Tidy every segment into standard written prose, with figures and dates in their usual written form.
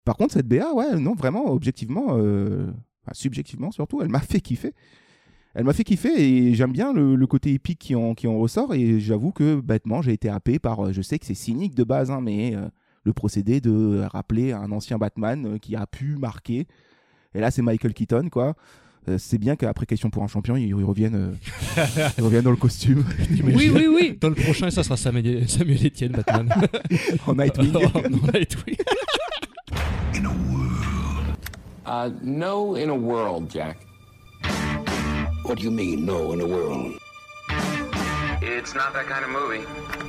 Par contre, cette BA, ouais, non, vraiment, objectivement, subjectivement surtout, elle m'a fait kiffer. Elle m'a fait kiffer et j'aime bien le côté épique qui en ressort. Et j'avoue que bêtement, j'ai été happé par. Je sais que c'est cynique de base, hein, mais le procédé de rappeler un ancien Batman qui a pu marquer. Et là, c'est Michael Keaton, quoi. C'est bien qu'après Question pour un champion, ils reviennent dans le costume. Oui. Dans le prochain, ça sera Samuel Etienne, Batman. En Nightwing. Nightwing. In a world. No, in a world, Jack. What do you mean, no, in a world? It's not that kind of movie.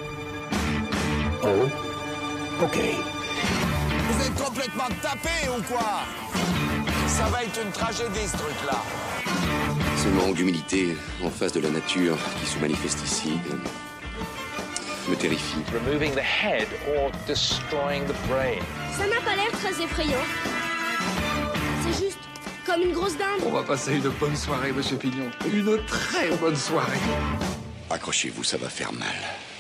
Oh? Okay. Vous êtes complètement tapés ou quoi? Ça va être une tragédie, ce truc-là. Ce manque d'humilité en face de la nature qui se manifeste ici me terrifie. Removing the head or destroying the brain. Ça n'a pas l'air très effrayant. C'est juste comme une grosse dinde. On va passer une bonne soirée, Monsieur Pignon. Une très bonne soirée. Accrochez-vous, ça va faire mal.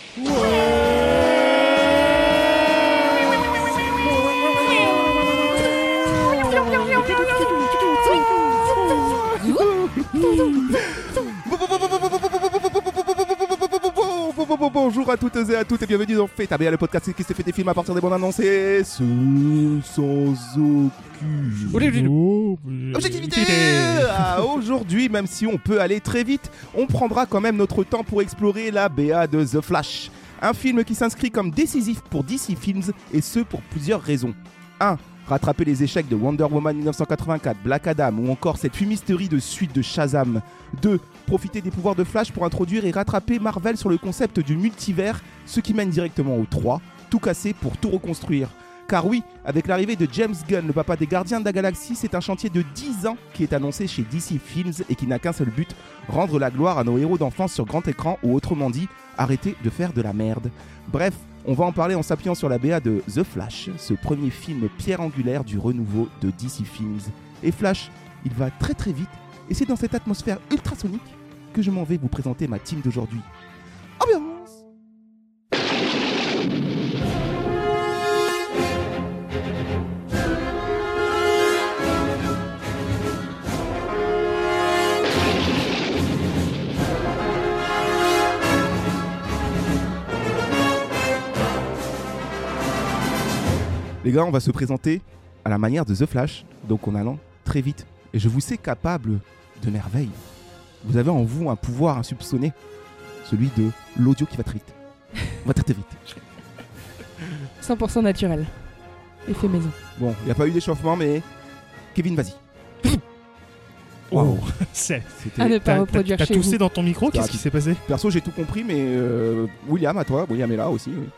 Bonjour à toutes et à toutes et bienvenue dans Fait le podcast qui s'est fait des films à partir des bandes annoncées sans aucune objectivité. Aujourd'hui, même si on peut aller très vite, on prendra quand même notre temps pour explorer la BA de The Flash. Un film qui s'inscrit comme décisif pour DC Films et ce pour plusieurs raisons. 1. Rattraper les échecs de Wonder Woman 1984, Black Adam ou encore cette fumisterie de suite de Shazam. 2. Profiter des pouvoirs de Flash pour introduire et rattraper Marvel sur le concept du multivers, ce qui mène directement au 3. Tout casser pour tout reconstruire. Car oui, avec l'arrivée de James Gunn, le papa des Gardiens de la Galaxie, c'est un chantier de 10 ans qui est annoncé chez DC Films et qui n'a qu'un seul but, rendre la gloire à nos héros d'enfance sur grand écran ou autrement dit, arrêter de faire de la merde. Bref, on va en parler en s'appuyant sur la BA de The Flash, ce premier film pierre angulaire du renouveau de DC Films. Et Flash, il va très très vite et c'est dans cette atmosphère ultrasonique que je m'en vais vous présenter ma team d'aujourd'hui. Ambiance! Les gars, on va se présenter à la manière de The Flash, donc en allant très vite. Et je vous sais capable de merveilles. Vous avez en vous un pouvoir insoupçonné, celui de l'audio qui va très vite. Va très très vite. 100% naturel. Effet maison. Bon, il n'y a pas eu d'échauffement, mais Kevin, vas-y. Oh, C'était... À ne pas reproduire T'as chez toussé vous. dans ton micro, qu'est-ce qui s'est passé? Perso, j'ai tout compris, mais William, à toi. William est là aussi. Oui.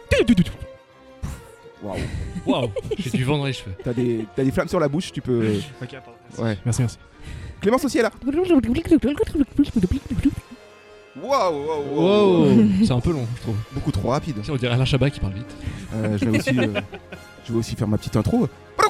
Waouh, j'ai du vent dans les cheveux. T'as des flammes sur la bouche, tu peux... Ok, pardon. Ouais. Merci. Clémence aussi est là. Wow, c'est un peu long, je trouve. Beaucoup trop rapide. On dirait Alain Chabat qui parle vite. Je vais aussi faire ma petite intro.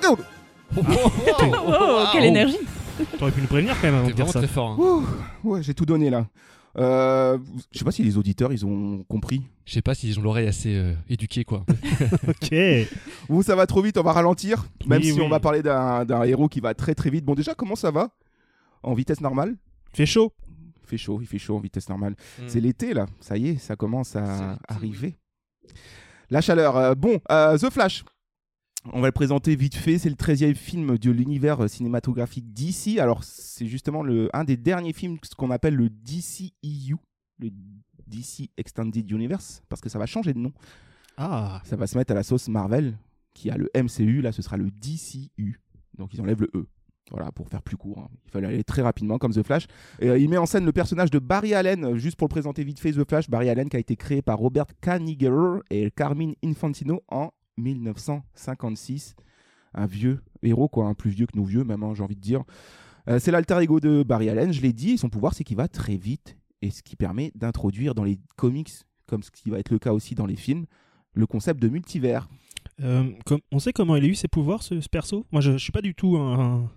Oh, quelle énergie! T'aurais pu nous prévenir quand même avant T'es de dire vraiment ça. très fort. Hein. Ouais, j'ai tout donné là. Je sais pas si les auditeurs ils ont compris. Je sais pas s'ils ont l'oreille assez éduquée, quoi. Ok. Vous, ça va trop vite, on va ralentir. Même Oui, si oui. on va parler d'un héros qui va très très vite. Bon, déjà, comment ça va? En vitesse normale? Fait chaud. Il fait chaud en vitesse normale. C'est l'été là, ça y est, ça commence à arriver. La chaleur. The Flash. On va le présenter vite fait, c'est le 13e film de l'univers cinématographique DC. Alors c'est justement un des derniers films, ce qu'on appelle le DCEU, le DC Extended Universe, parce que ça va changer de nom. Ah. Ça va se mettre à la sauce Marvel, qui a le MCU, là ce sera le DCU. Donc ils enlèvent le E. Voilà, pour faire plus court. Hein. Il fallait aller très rapidement comme The Flash. Et, il met en scène le personnage de Barry Allen, juste pour le présenter vite fait, The Flash. Barry Allen qui a été créé par Robert Kanigher et Carmine Infantino en 1956. Un vieux héros, quoi, un plus vieux que nous vieux, même, hein, j'ai envie de dire. C'est l'alter ego de Barry Allen, je l'ai dit, et son pouvoir, c'est qu'il va très vite, et ce qui permet d'introduire dans les comics, comme ce qui va être le cas aussi dans les films, le concept de multivers. On sait comment il a eu ses pouvoirs, ce perso? Moi, je suis pas du tout un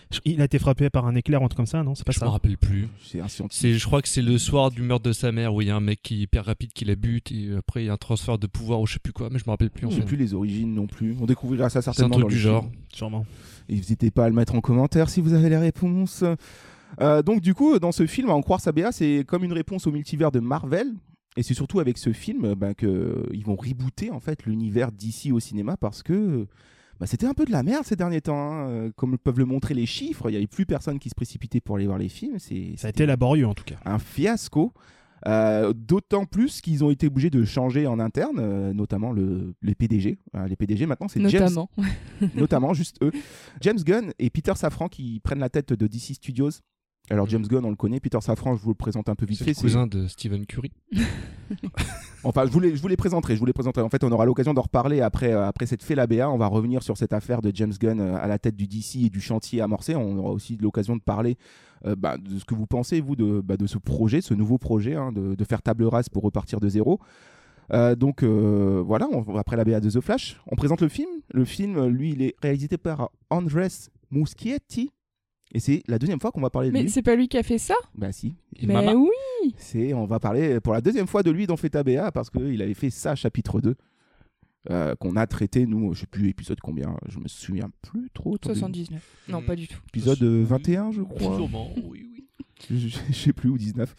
Il a été frappé par un éclair ou un truc comme ça, non? C'est pas Je ça? me rappelle plus. C'est un scientifique. Je crois que c'est le soir du meurtre de sa mère où il y a un mec qui est hyper rapide qui la bute et après il y a un transfert de pouvoir ou je sais plus quoi, mais je me rappelle plus. On En sait fait. plus les origines non plus. On découvrira ça C'est un certainement truc dans du le genre. film. Sûrement. Et n'hésitez pas à le mettre en commentaire si vous avez les réponses. Donc du coup, dans ce film, à en croire sa BA, c'est comme une réponse au multivers de Marvel. Et c'est surtout avec ce film qu'ils vont rebooter en fait l'univers d'ici au cinéma parce que c'était un peu de la merde ces derniers temps. Hein. Comme peuvent le montrer les chiffres, il n'y avait plus personne qui se précipitait pour aller voir les films. Ça a été laborieux en tout cas. Un fiasco. D'autant plus qu'ils ont été obligés de changer en interne, notamment les PDG. Les PDG maintenant, c'est Notamment. notamment juste eux. James Gunn et Peter Safran qui prennent la tête de DC Studios. Alors James Gunn, on le connaît. Peter Safran, je vous le présente un peu vite C'est fait. le cousin de Stephen Curry. Enfin, je vous les présenterai. En fait, on aura l'occasion d'en reparler après cette fait la BA. On va revenir sur cette affaire de James Gunn à la tête du DC et du chantier amorcé. On aura aussi l'occasion de parler de ce que vous pensez, vous, de ce projet, ce nouveau projet, hein, de faire table rase pour repartir de zéro. Donc voilà, après la BA de The Flash, on présente le film. Le film, lui, il est réalisé par Andres Muschietti. Et c'est la deuxième fois qu'on va parler de Mais lui. c'est pas lui qui a fait ça? Bah si. Mais Mama. oui. On va parler pour la deuxième fois de lui dans Feta BA parce qu'il avait fait ça, chapitre 2, qu'on a traité, nous, je sais plus épisode combien, je me souviens plus trop. Attendez. 79. Non, pas du tout. Épisode 21, je crois. Sûrement, oui. Je sais plus, ou 19.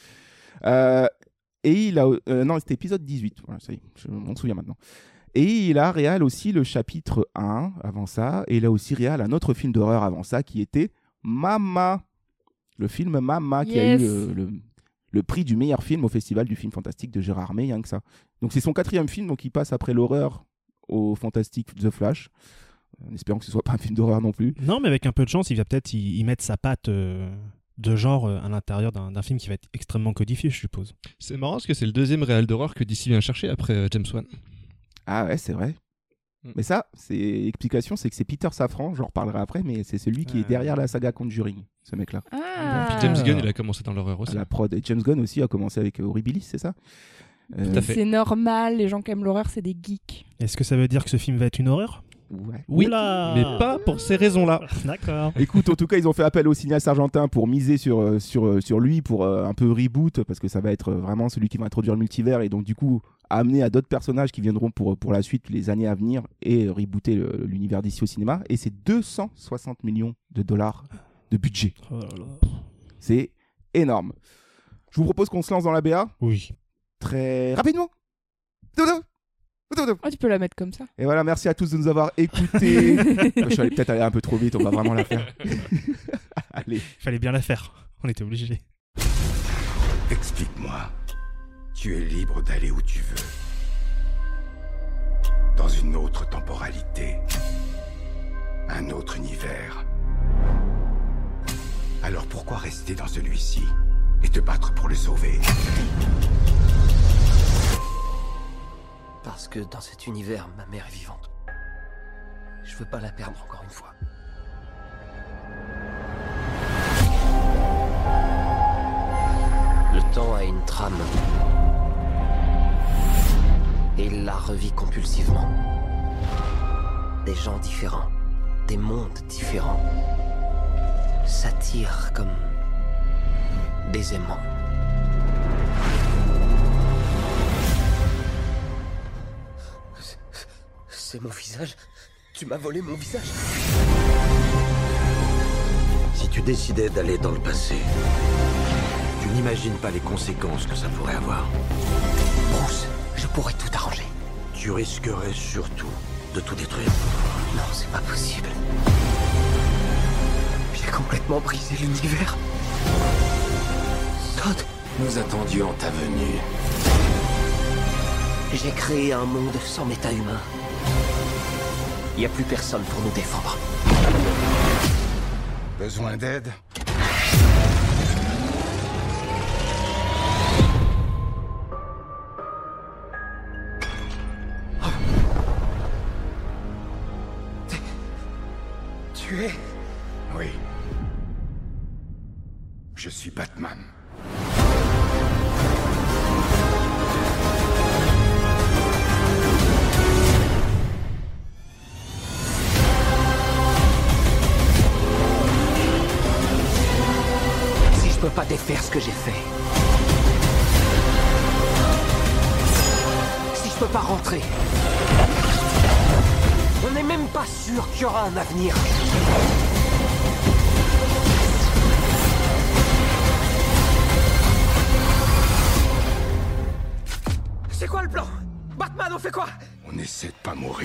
Et il a... non, c'était épisode 18, voilà, ça y est, je m'en souviens maintenant. Et il a réal aussi le chapitre 1 avant ça, et il a aussi réal un autre film d'horreur avant ça qui était Mama. Le film Mama qui a eu le prix du meilleur film au Festival du film fantastique de Gérard May, rien que ça. Donc c'est son 4e film, donc il passe après l'horreur au fantastique The Flash. En espérant que ce soit pas un film d'horreur non plus. Non, mais avec un peu de chance, il va peut-être y mettre sa patte de genre à l'intérieur d'un film qui va être extrêmement codifié, je suppose. C'est marrant parce que c'est le deuxième réal d'horreur que DC vient chercher après James Wan. Ah ouais, c'est vrai. Mais ça, l'explication, c'est que c'est Peter Safran, j'en reparlerai après, mais c'est celui qui est derrière la saga Conjuring, ce mec-là. Ah. Puis James Gunn, il a commencé dans l'horreur aussi. La prod. Et James Gunn aussi a commencé avec Horribilis, c'est ça? Tout à fait. C'est normal, les gens qui aiment l'horreur, c'est des geeks. Est-ce que ça veut dire que ce film va être une horreur? Ouais. Oui, Oula. mais pas pour ces raisons-là. D'accord. Écoute, en tout cas, ils ont fait appel au cinéaste argentin pour miser sur lui, pour un peu reboot, parce que ça va être vraiment celui qui va introduire le multivers et donc du coup amener à d'autres personnages qui viendront pour la suite, les années à venir, et rebooter l'univers d'ici au cinéma. Et c'est 260 millions de dollars de budget. Oh là là. C'est énorme. Je vous propose qu'on se lance dans la BA Oui. très rapidement. Oh, tu peux la mettre comme ça. Et voilà, merci à tous de nous avoir écoutés. Je suis allé peut-être aller un peu trop vite, on va vraiment la faire. Allez. Il fallait bien la faire. On était obligés. Explique-moi. Tu es libre d'aller où tu veux. Dans une autre temporalité. Un autre univers. Alors pourquoi rester dans celui-ci et te battre pour le sauver? Parce que dans cet univers, ma mère est vivante. Je veux pas la perdre encore une fois. Le temps a une trame. Et il la revit compulsivement. Des gens différents, des mondes différents, s'attirent comme des aimants. C'est mon visage? Tu m'as volé mon visage? Si tu décidais d'aller dans le passé, tu n'imagines pas les conséquences que ça pourrait avoir. Bruce, je pourrais tout arranger. Tu risquerais surtout de tout détruire. Non, c'est pas possible. J'ai complètement brisé l'univers. Todd, Nous attendions ta venue. j'ai créé un monde sans méta-humain. Il y a plus personne pour nous défendre. Besoin d'aide? Tu es... Oui. Je suis Batman. pas défaire ce que j'ai fait. Si je peux pas rentrer, on n'est même pas sûr qu'il y aura un avenir. C'est quoi le plan? Batman, on fait quoi? On essaie de pas mourir.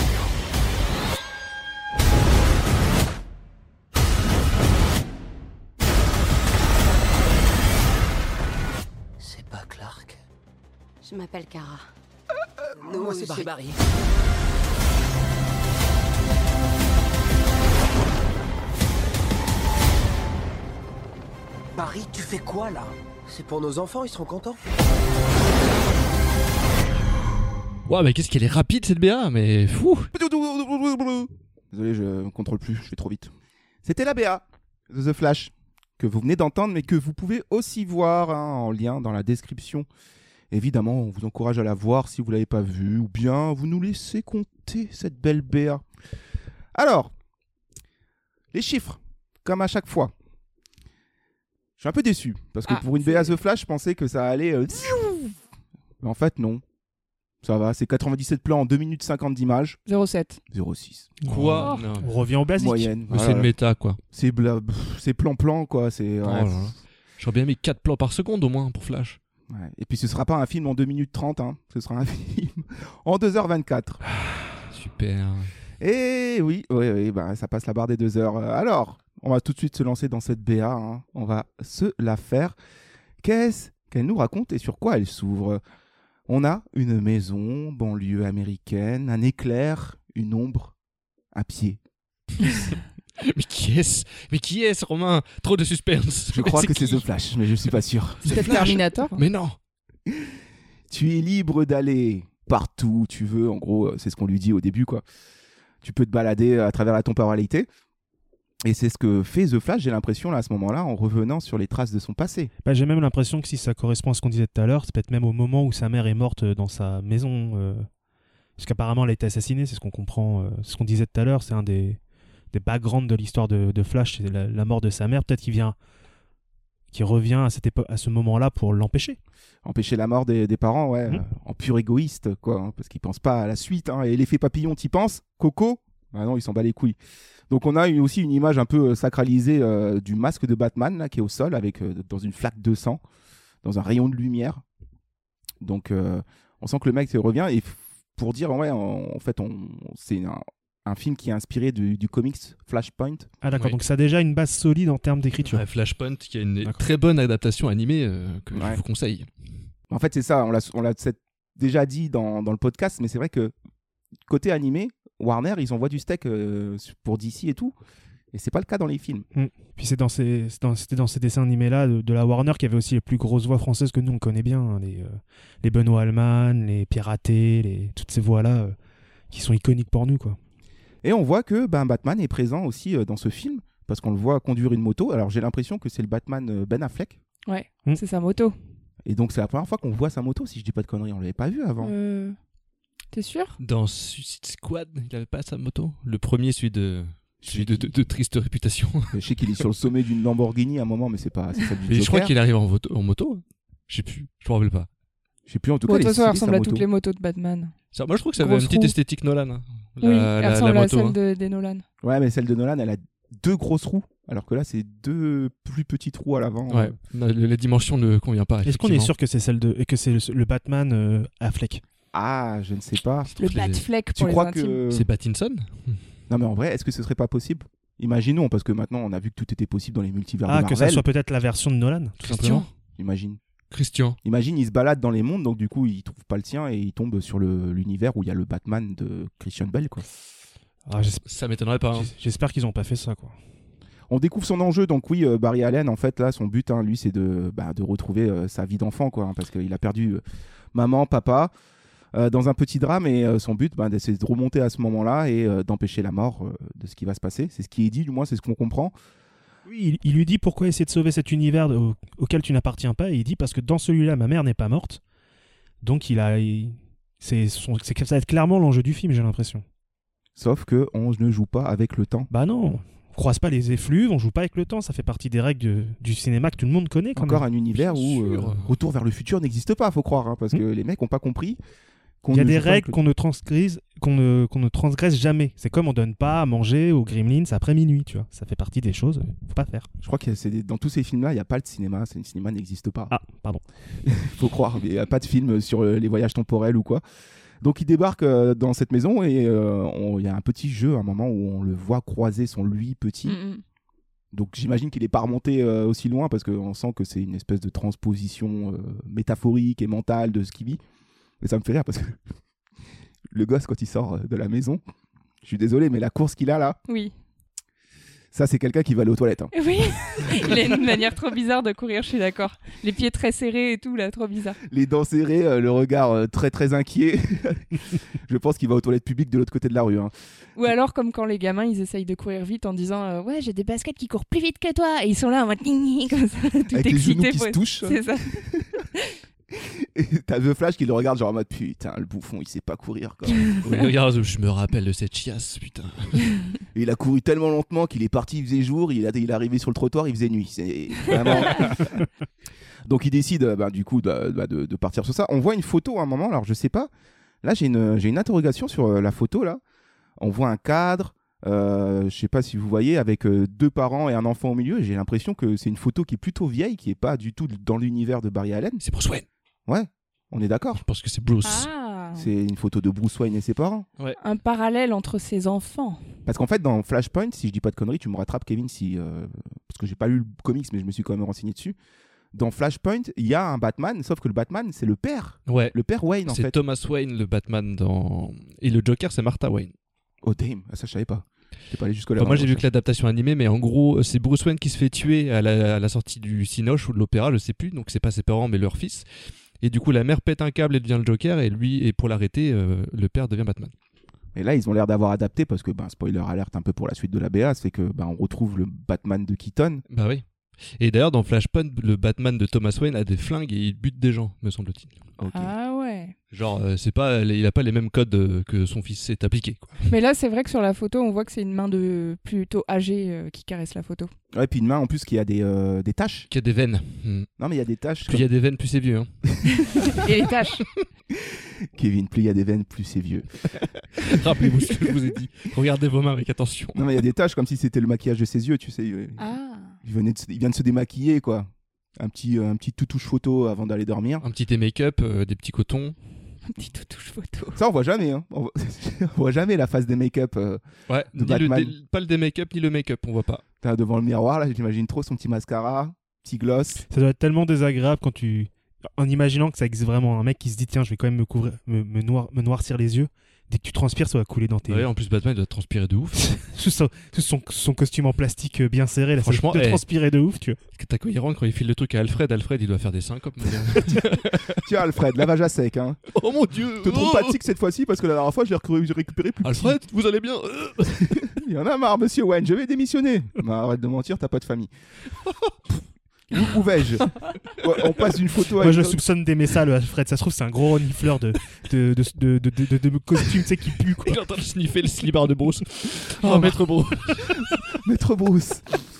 C'est pas Clark. Je m'appelle Kara. Moi, c'est Barry. Barry, tu fais quoi là? C'est pour nos enfants, ils seront contents. Ouah, mais qu'est-ce qu'elle est rapide cette BA, mais fou. Désolé, je ne contrôle plus, je fais trop vite. C'était la BA de The Flash, que vous venez d'entendre, mais que vous pouvez aussi voir en lien dans la description. Évidemment, on vous encourage à la voir si vous ne l'avez pas vue, ou bien vous nous laissez compter cette belle BA. Alors, les chiffres, comme à chaque fois. Je suis un peu déçu, parce que pour une BA The Flash, je pensais que ça allait... Mais en fait, non. Ça va, c'est 97 plans en 2 minutes 50 d'images. 0,7. 0,6. Quoi? Non. On revient au basique. Moyenne. C'est une méta, quoi. C'est plan-plan, quoi. C'est... Oh là là. J'aurais bien mis 4 plans par seconde au moins pour Flash. Ouais. Et puis ce sera pas un film en 2 minutes 30, hein. Ce sera un film en 2h24. Super. Et oui, bah, ça passe la barre des 2 heures. Alors, on va tout de suite se lancer dans cette BA. Hein. On va se la faire. Qu'est-ce qu'elle nous raconte et sur quoi elle s'ouvre? On a une maison, banlieue américaine, un éclair, une ombre, un pied. Mais qui est-ce, Romain? Trop de suspense. Je crois que c'est The Flash, mais je suis pas sûr. C'est peut-être Terminator. Mais non. Tu es libre d'aller partout où tu veux. En gros, c'est ce qu'on lui dit au début, quoi. Tu peux te balader à travers la temporalité. Et c'est ce que fait The Flash, j'ai l'impression, là, à ce moment-là, en revenant sur les traces de son passé. Bah, j'ai même l'impression que si ça correspond à ce qu'on disait tout à l'heure, c'est peut-être même au moment où sa mère est morte dans sa maison. Parce qu'apparemment, elle a été assassinée, c'est ce qu'on comprend. C'est ce qu'on disait tout à l'heure, c'est un des backgrounds de l'histoire de Flash, c'est la mort de sa mère. Peut-être qu'il revient à ce moment-là pour l'empêcher. Empêcher la mort des parents, ouais, en pur égoïste, quoi, hein, parce qu'ils pensent pas à la suite. Hein, et l'effet papillon, t'y penses? Coco? Ah non, il s'en bat les couilles. Donc on a aussi une image un peu sacralisée du masque de Batman là, qui est au sol avec dans une flaque de sang, dans un rayon de lumière. Donc on sent que le mec revient et pour dire ouais, en fait c'est un film qui est inspiré du comics Flashpoint. Ah d'accord, Oui. donc ça a déjà une base solide en termes d'écriture. Ouais, Flashpoint qui a une très bonne adaptation animée que je vous conseille. En fait c'est ça, on l'a déjà dit dans le podcast, mais c'est vrai que côté animé, Warner, ils envoient du steak pour DC et tout. Et c'est pas le cas dans les films. Puis c'était dans ces dessins animés-là de la Warner qui avait aussi les plus grosses voix françaises que nous on connaît bien. Hein, les Benoît Alman, les Piraté, toutes ces voix-là qui sont iconiques pour nous, quoi. Et on voit que Batman est présent aussi dans ce film, parce qu'on le voit conduire une moto. Alors j'ai l'impression que c'est le Batman Ben Affleck. Ouais, c'est sa moto. Et donc c'est la première fois qu'on voit sa moto, si je dis pas de conneries. On l'avait pas vu avant. T'es sûr? Dans Suicide Squad, il avait pas sa moto. Le premier, celui de triste réputation. Je sais qu'il est sur le sommet d'une Lamborghini à un moment, mais c'est pas ça du Mais je crois Joker. qu'il arrive en moto. Je sais plus, je me rappelle pas. Je sais plus, en tout Bon, cas, de toute façon, elle elle est ressemble stylée, à sa toutes les moto. motos de Batman. Moi, je trouve que ça avait une Grosse petite roue. esthétique Nolan. Hein. Oui, elle ressemble à moto. celle Hein. des Nolan. Ouais, mais celle de Nolan, elle a 2 grosses roues, alors que là, c'est 2 plus petites roues à l'avant. Ouais, la dimension ne convient pas. Est-ce qu'on est sûr que c'est le Batman Affleck? Ah, je ne sais pas. Le Batfleck Tu pour les crois intimes. que... C'est Pattinson? Non, mais en vrai, est-ce que ce serait pas possible? Imaginons, parce que maintenant, on a vu que tout était possible dans les multivers de Ah, Marvel. que ça soit peut-être la version de Nolan, tout simplement. Imagine, il se balade dans les mondes, donc du coup, il trouve pas le sien et il tombe sur l'univers où il y a le Batman de Christian Bale, quoi. Ah, ça m'étonnerait pas. Hein. J'espère qu'ils ont pas fait ça, quoi. On découvre son enjeu, donc oui, Barry Allen, en fait, là, son but, hein, lui, c'est de retrouver sa vie d'enfant, quoi, hein, parce qu'il a perdu maman, papa, dans un petit drame, et son but, c'est de remonter à ce moment-là et d'empêcher la mort de ce qui va se passer. C'est ce qui est dit, du moins, c'est ce qu'on comprend. Oui, il lui dit pourquoi essayer de sauver cet univers auquel tu n'appartiens pas, et il dit parce que dans celui-là, ma mère n'est pas morte. Donc ça va être clairement l'enjeu du film, j'ai l'impression. Sauf que on ne joue pas avec le temps. Bah non, croise pas les effluves, on joue pas avec le temps, ça fait partie des règles du cinéma que tout le monde connaît. Encore un univers où Retour vers le futur n'existe pas, faut croire, hein, parce que les mecs ont pas compris. Il y a des règles qu'on ne transgresse jamais. C'est comme on donne pas à manger aux gremlins après minuit, tu vois. Ça fait partie des choses, faut pas faire. Je crois que dans tous ces films-là, il n'y a pas de cinéma. Le cinéma n'existe pas. Ah, pardon. Faut croire, il n'y a pas de film sur les voyages temporels ou quoi. Donc il débarque dans cette maison et il y a un petit jeu à un moment où on le voit croiser son lui petit. Donc j'imagine qu'il n'est pas remonté aussi loin parce qu'on sent que c'est une espèce de transposition métaphorique et mentale de ce qu'il vit. Mais ça me fait rire parce que le gosse, quand il sort de la maison, je suis désolé, mais la course qu'il a là, oui. Ça, c'est quelqu'un qui va aller aux toilettes. Hein. Oui, il a une manière trop bizarre de courir, je suis d'accord. Les pieds très serrés et tout, là, trop bizarre. Les dents serrées, le regard très très inquiet. Je pense qu'il va aux toilettes publiques de l'autre côté de la rue. Hein. Ou alors, comme quand les gamins, ils essayent de courir vite en disant ouais, j'ai des baskets qui courent plus vite que toi. Et ils sont là en mode comme ça, tout avec excité. Les genoux qui se touchent. C'est ça. Et t'as The Flash qui le regarde genre en mode putain, le bouffon il sait pas courir quoi. Oui, regarde, je me rappelle de cette chiasse, putain. Et il a couru tellement lentement qu'il est parti, il faisait jour, il est arrivé sur le trottoir, il faisait nuit. C'est vraiment... Donc il décide du coup de partir sur ça. On voit une photo à un moment, alors je sais pas. Là j'ai une interrogation sur la photo là. On voit un cadre, je sais pas si vous voyez, avec 2 parents et un enfant au milieu. J'ai l'impression que c'est une photo qui est plutôt vieille, qui est pas du tout dans l'univers de Barry Allen. C'est Bruce Wayne. Ouais, on est d'accord. Je pense que c'est Bruce. Ah. C'est une photo de Bruce Wayne et ses parents. Ouais. Un parallèle entre ses enfants. Parce qu'en fait, dans Flashpoint, si je dis pas de conneries, tu me rattrapes, Kevin, parce que j'ai pas lu le comics, mais je me suis quand même renseigné dessus. Dans Flashpoint, il y a un Batman, sauf que le Batman, c'est le père. Ouais. Le père Wayne, en fait. C'est Thomas Wayne, le Batman et le Joker, c'est Martha Wayne. Oh damn, ça je savais pas. J'étais pas allé jusque là. Moi j'ai vu que l'adaptation animée, mais en gros c'est Bruce Wayne qui se fait tuer à la sortie du Cinoche ou de l'opéra, je sais plus. Donc c'est pas ses parents mais leur fils. Et du coup la mère pète un câble et devient le Joker, et pour l'arrêter, le père devient Batman. Et là ils ont l'air d'avoir adapté parce que spoiler alerte un peu pour la suite de la BA, c'est que on retrouve le Batman de Keaton. Bah oui. Et d'ailleurs dans Flashpoint, le Batman de Thomas Wayne a des flingues et il bute des gens, me semble-t-il. Okay. Ah ouais. Genre il a pas les mêmes codes que son fils s'est appliqué, quoi. Mais là c'est vrai que sur la photo on voit que c'est une main de plutôt âgée qui caresse la photo. Ouais, puis une main en plus qui a des taches. Qui a des veines. Non mais il y a des taches. Plus il y a des veines, plus c'est vieux. Hein. Et les taches. Kevin, plus il y a des veines, plus c'est vieux. Rappelez-vous ce que je vous ai dit. Regardez vos mains avec attention. Non mais il y a des taches comme si c'était le maquillage de ses yeux, tu sais. Ah. Il vient de se démaquiller quoi. Un petit toutouche photo avant d'aller dormir. Un petit make-up, des petits cotons. Un petit toutouche photo. Ça on voit jamais, hein. On voit jamais la face des make-up. Ouais, de Batman. Pas le make-up ni le make-up, on voit pas. T'as devant le miroir là, j'imagine trop son petit mascara, petit gloss. Ça doit être tellement désagréable en imaginant que ça existe vraiment, un mec qui se dit tiens je vais quand même me noircir les yeux. Dès que tu transpires, ça va couler dans tes yeux. Ouais, en plus Batman il doit transpirer de ouf. son costume en plastique bien serré, là, franchement, ça doit transpirer de ouf, tu vois. T'as cohérent quand il file le truc à Alfred il doit faire des syncopes. Tiens Alfred, lavage à sec hein. Oh mon dieu. Te trompe pas de tic cette fois-ci parce que la dernière fois j'ai récupéré plus Alfred, petit. vous allez bien? Il y en a marre monsieur Wayne, je vais démissionner. Non, arrête de mentir, t'as pas de famille. Où vais-je? Ouais, on passe d'une photo à Moi une je autre. soupçonne d'aimer ça, le Alfred. Ça se trouve c'est un gros renifleur de costume, tu sais, qui pue quoi. Il est en train de sniffer le slibard de Bruce. Oh, Maître Bruce. Maître Bruce.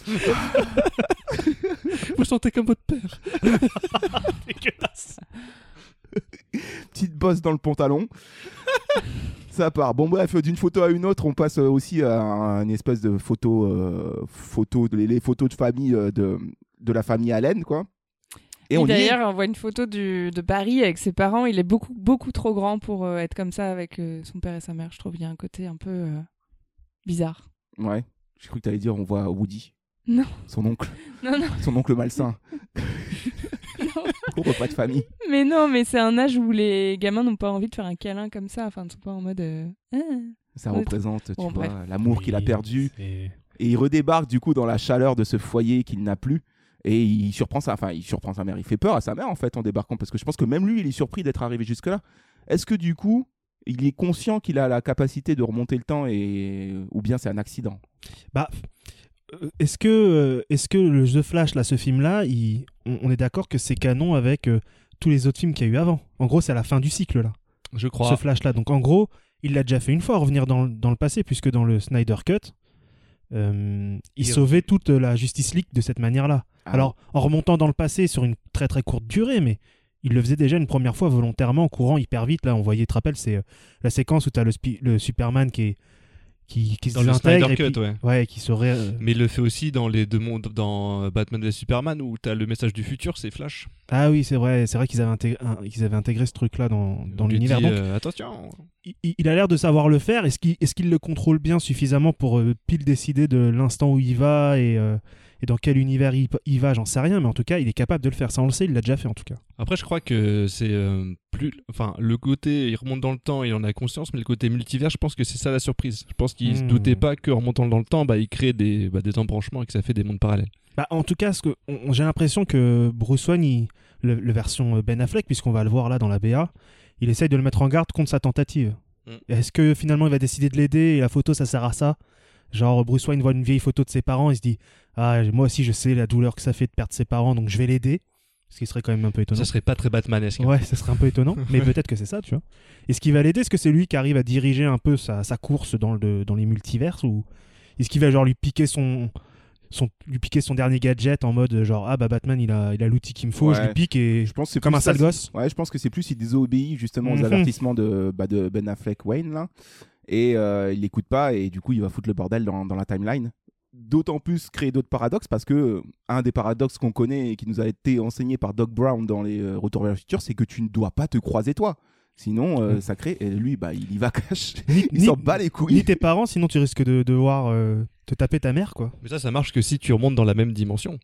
Vous sentez comme votre père. Dégueulasse. Petite bosse dans le pantalon. Ça part. Bon bref, d'une photo à une autre, on passe aussi à une espèce de les photos de famille de la famille Allen, quoi. Et d'ailleurs, on voit une photo de Barry avec ses parents. Il est beaucoup, beaucoup trop grand pour être comme ça avec son père et sa mère. Je trouve qu'il y a un côté un peu bizarre. Ouais. J'ai cru que t'allais dire on voit Woody. Non. Son oncle. Non. Son oncle malsain. Gros repas de famille. Mais non, mais c'est un âge où les gamins n'ont pas envie de faire un câlin comme ça. Enfin, ils sont pas en mode... Ça représente, bon, tu vois, bref. l'amour qu'il a perdu. C'est... Et il redébarque du coup dans la chaleur de ce foyer qu'il n'a plus. Et il surprend sa mère. Il fait peur à sa mère en fait en débarquant. Parce que je pense que même lui, il est surpris d'être arrivé jusque-là. Est-ce que du coup, il est conscient qu'il a la capacité de remonter le temps ou bien c'est un accident? Est-ce que le The Flash, là, ce film-là, on est d'accord que c'est canon avec tous les autres films qu'il y a eu avant? En gros, c'est à la fin du cycle, là. Je crois. Ce Flash-là. Donc, en gros, il l'a déjà fait une fois, revenir dans le passé, puisque dans le Snyder Cut, il sauvait toute la Justice League de cette manière-là. Alors, en remontant dans le passé sur une très très courte durée, mais il le faisait déjà une première fois volontairement, en courant hyper vite. Là, on voyait, tu te rappelles, c'est la séquence où tu as le Superman qui se dans le désintègre Snyder et Cut, puis, ouais. qui serait. Mais il le fait aussi dans les deux mondes, dans Batman et Superman, où t'as le message du futur, c'est Flash. Ah oui, c'est vrai qu'ils avaient intégré ce truc-là dans l'univers. Donc, attention. Il a l'air de savoir le faire. Est-ce qu'il le contrôle bien suffisamment pour pile décider de l'instant où il va et dans quel univers il va, j'en sais rien, mais en tout cas, il est capable de le faire. Ça, on le sait, il l'a déjà fait en tout cas. Après, je crois que c'est le côté, il remonte dans le temps, il en a conscience, mais le côté multivers, je pense que c'est ça la surprise. Je pense qu'il se doutait pas qu'en remontant dans le temps, il crée des embranchements et que ça fait des mondes parallèles. En tout cas, j'ai l'impression que Bruce Wayne, le version Ben Affleck, puisqu'on va le voir là dans la BA, il essaye de le mettre en garde contre sa tentative. Est-ce que finalement il va décider de l'aider et la photo ça sert à ça? Genre Bruce Wayne voit une vieille photo de ses parents, il se dit moi aussi je sais la douleur que ça fait de perdre ses parents, donc je vais l'aider. Ce qui serait quand même un peu étonnant. Ça serait pas très Batmanesque. Ouais, ça serait un peu étonnant, mais peut-être que c'est ça, tu vois. Est-ce qu'il va l'aider? Est-ce que c'est lui qui arrive à diriger un peu sa course dans les multiverses, ou est-ce qu'il va genre lui piquer son dernier gadget en mode genre Batman il a l'outil qu'il me faut, je lui pique et je pense que c'est comme un sale gosse. Ouais, je pense que c'est plus il désobéit justement aux avertissements de Ben Affleck Wayne là, et il l'écoute pas et du coup il va foutre le bordel dans la timeline. D'autant plus créer d'autres paradoxes, parce que un des paradoxes qu'on connaît et qui nous a été enseigné par Doc Brown dans les Retour vers le futur, c'est que tu ne dois pas te croiser toi. Sinon, ça crée. Et lui, il y va cash. Il s'en bat les couilles. Ni tes parents, sinon tu risques de devoir te taper ta mère, quoi. Mais ça marche que si tu remontes dans la même dimension.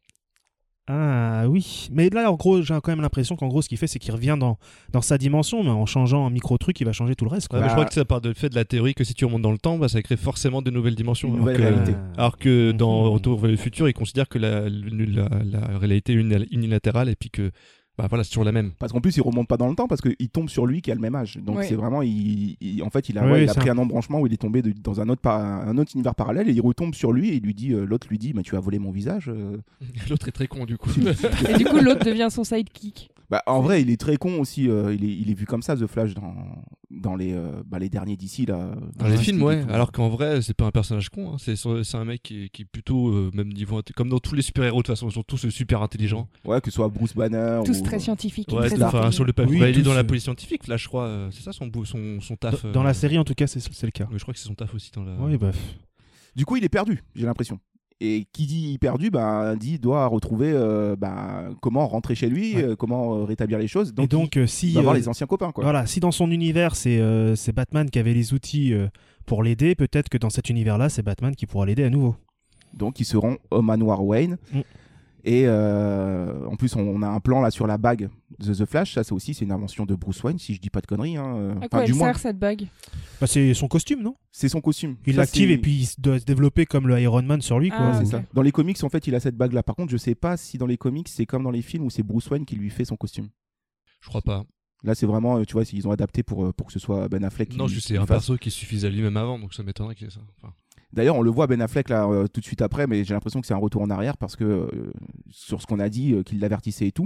Ah oui. Mais là, en gros, j'ai quand même l'impression qu'en gros, ce qu'il fait, c'est qu'il revient dans sa dimension, mais en changeant un micro-truc, il va changer tout le reste, quoi. Ouais, mais je crois que ça part du fait de la théorie que si tu remontes dans le temps, ça crée forcément de nouvelles dimensions. Une nouvelle réalité. Alors que dans Retour vers le futur, il considère que la réalité est unilatérale et puis que c'est toujours la même. Parce qu'en plus, il remonte pas dans le temps parce qu'il tombe sur lui qui a le même âge. Donc c'est vraiment, il a pris un embranchement où il est tombé dans un autre univers parallèle et il retombe sur lui et l'autre lui dit, tu as volé mon visage. L'autre est très con du coup. Et du coup, l'autre devient son sidekick. En vrai, il est très con aussi. Il est vu comme ça, The Flash, dans les derniers DC là. Dans les films, ouais. Alors qu'en vrai, c'est pas un personnage con. Hein. C'est un mec qui est plutôt même niveau comme dans tous les super-héros de toute façon, ils sont tous super intelligents. Ouais, que ce soit Bruce Banner. Tous très scientifiques. Ouais, sur le papier. Il est dans la police scientifique, Flash, je crois. C'est ça son taf. Dans la série, en tout cas, c'est le cas. Mais je crois que c'est son taf aussi dans la. Oui, bref. Du coup, il est perdu, j'ai l'impression. Et qui dit perdu, doit retrouver comment rentrer chez lui, comment rétablir les choses. Donc si va voir les anciens copains, quoi. Voilà, si dans son univers c'est Batman qui avait les outils pour l'aider, peut-être que dans cet univers-là, c'est Batman qui pourra l'aider à nouveau. Donc ils seront au manoir Wayne. Et en plus, on a un plan là sur la bague de The Flash. Ça, c'est une invention de Bruce Wayne, si je dis pas de conneries. À quoi elle sert cette bague? C'est son costume, non? C'est son costume. Il l'active et puis il doit se développer comme le Iron Man sur lui, quoi. C'est ça. Dans les comics, en fait, il a cette bague là. Par contre, je sais pas si dans les comics, c'est comme dans les films où c'est Bruce Wayne qui lui fait son costume. Je crois pas. Là, c'est vraiment, tu vois, ils ont adapté pour que ce soit Ben Affleck. Non, c'est un perso qui suffisait à lui-même avant, donc ça m'étonnerait qu'il ait ça. D'ailleurs, on le voit Ben Affleck là tout de suite après, mais j'ai l'impression que c'est un retour en arrière parce que sur ce qu'on a dit, qu'il l'avertissait et tout.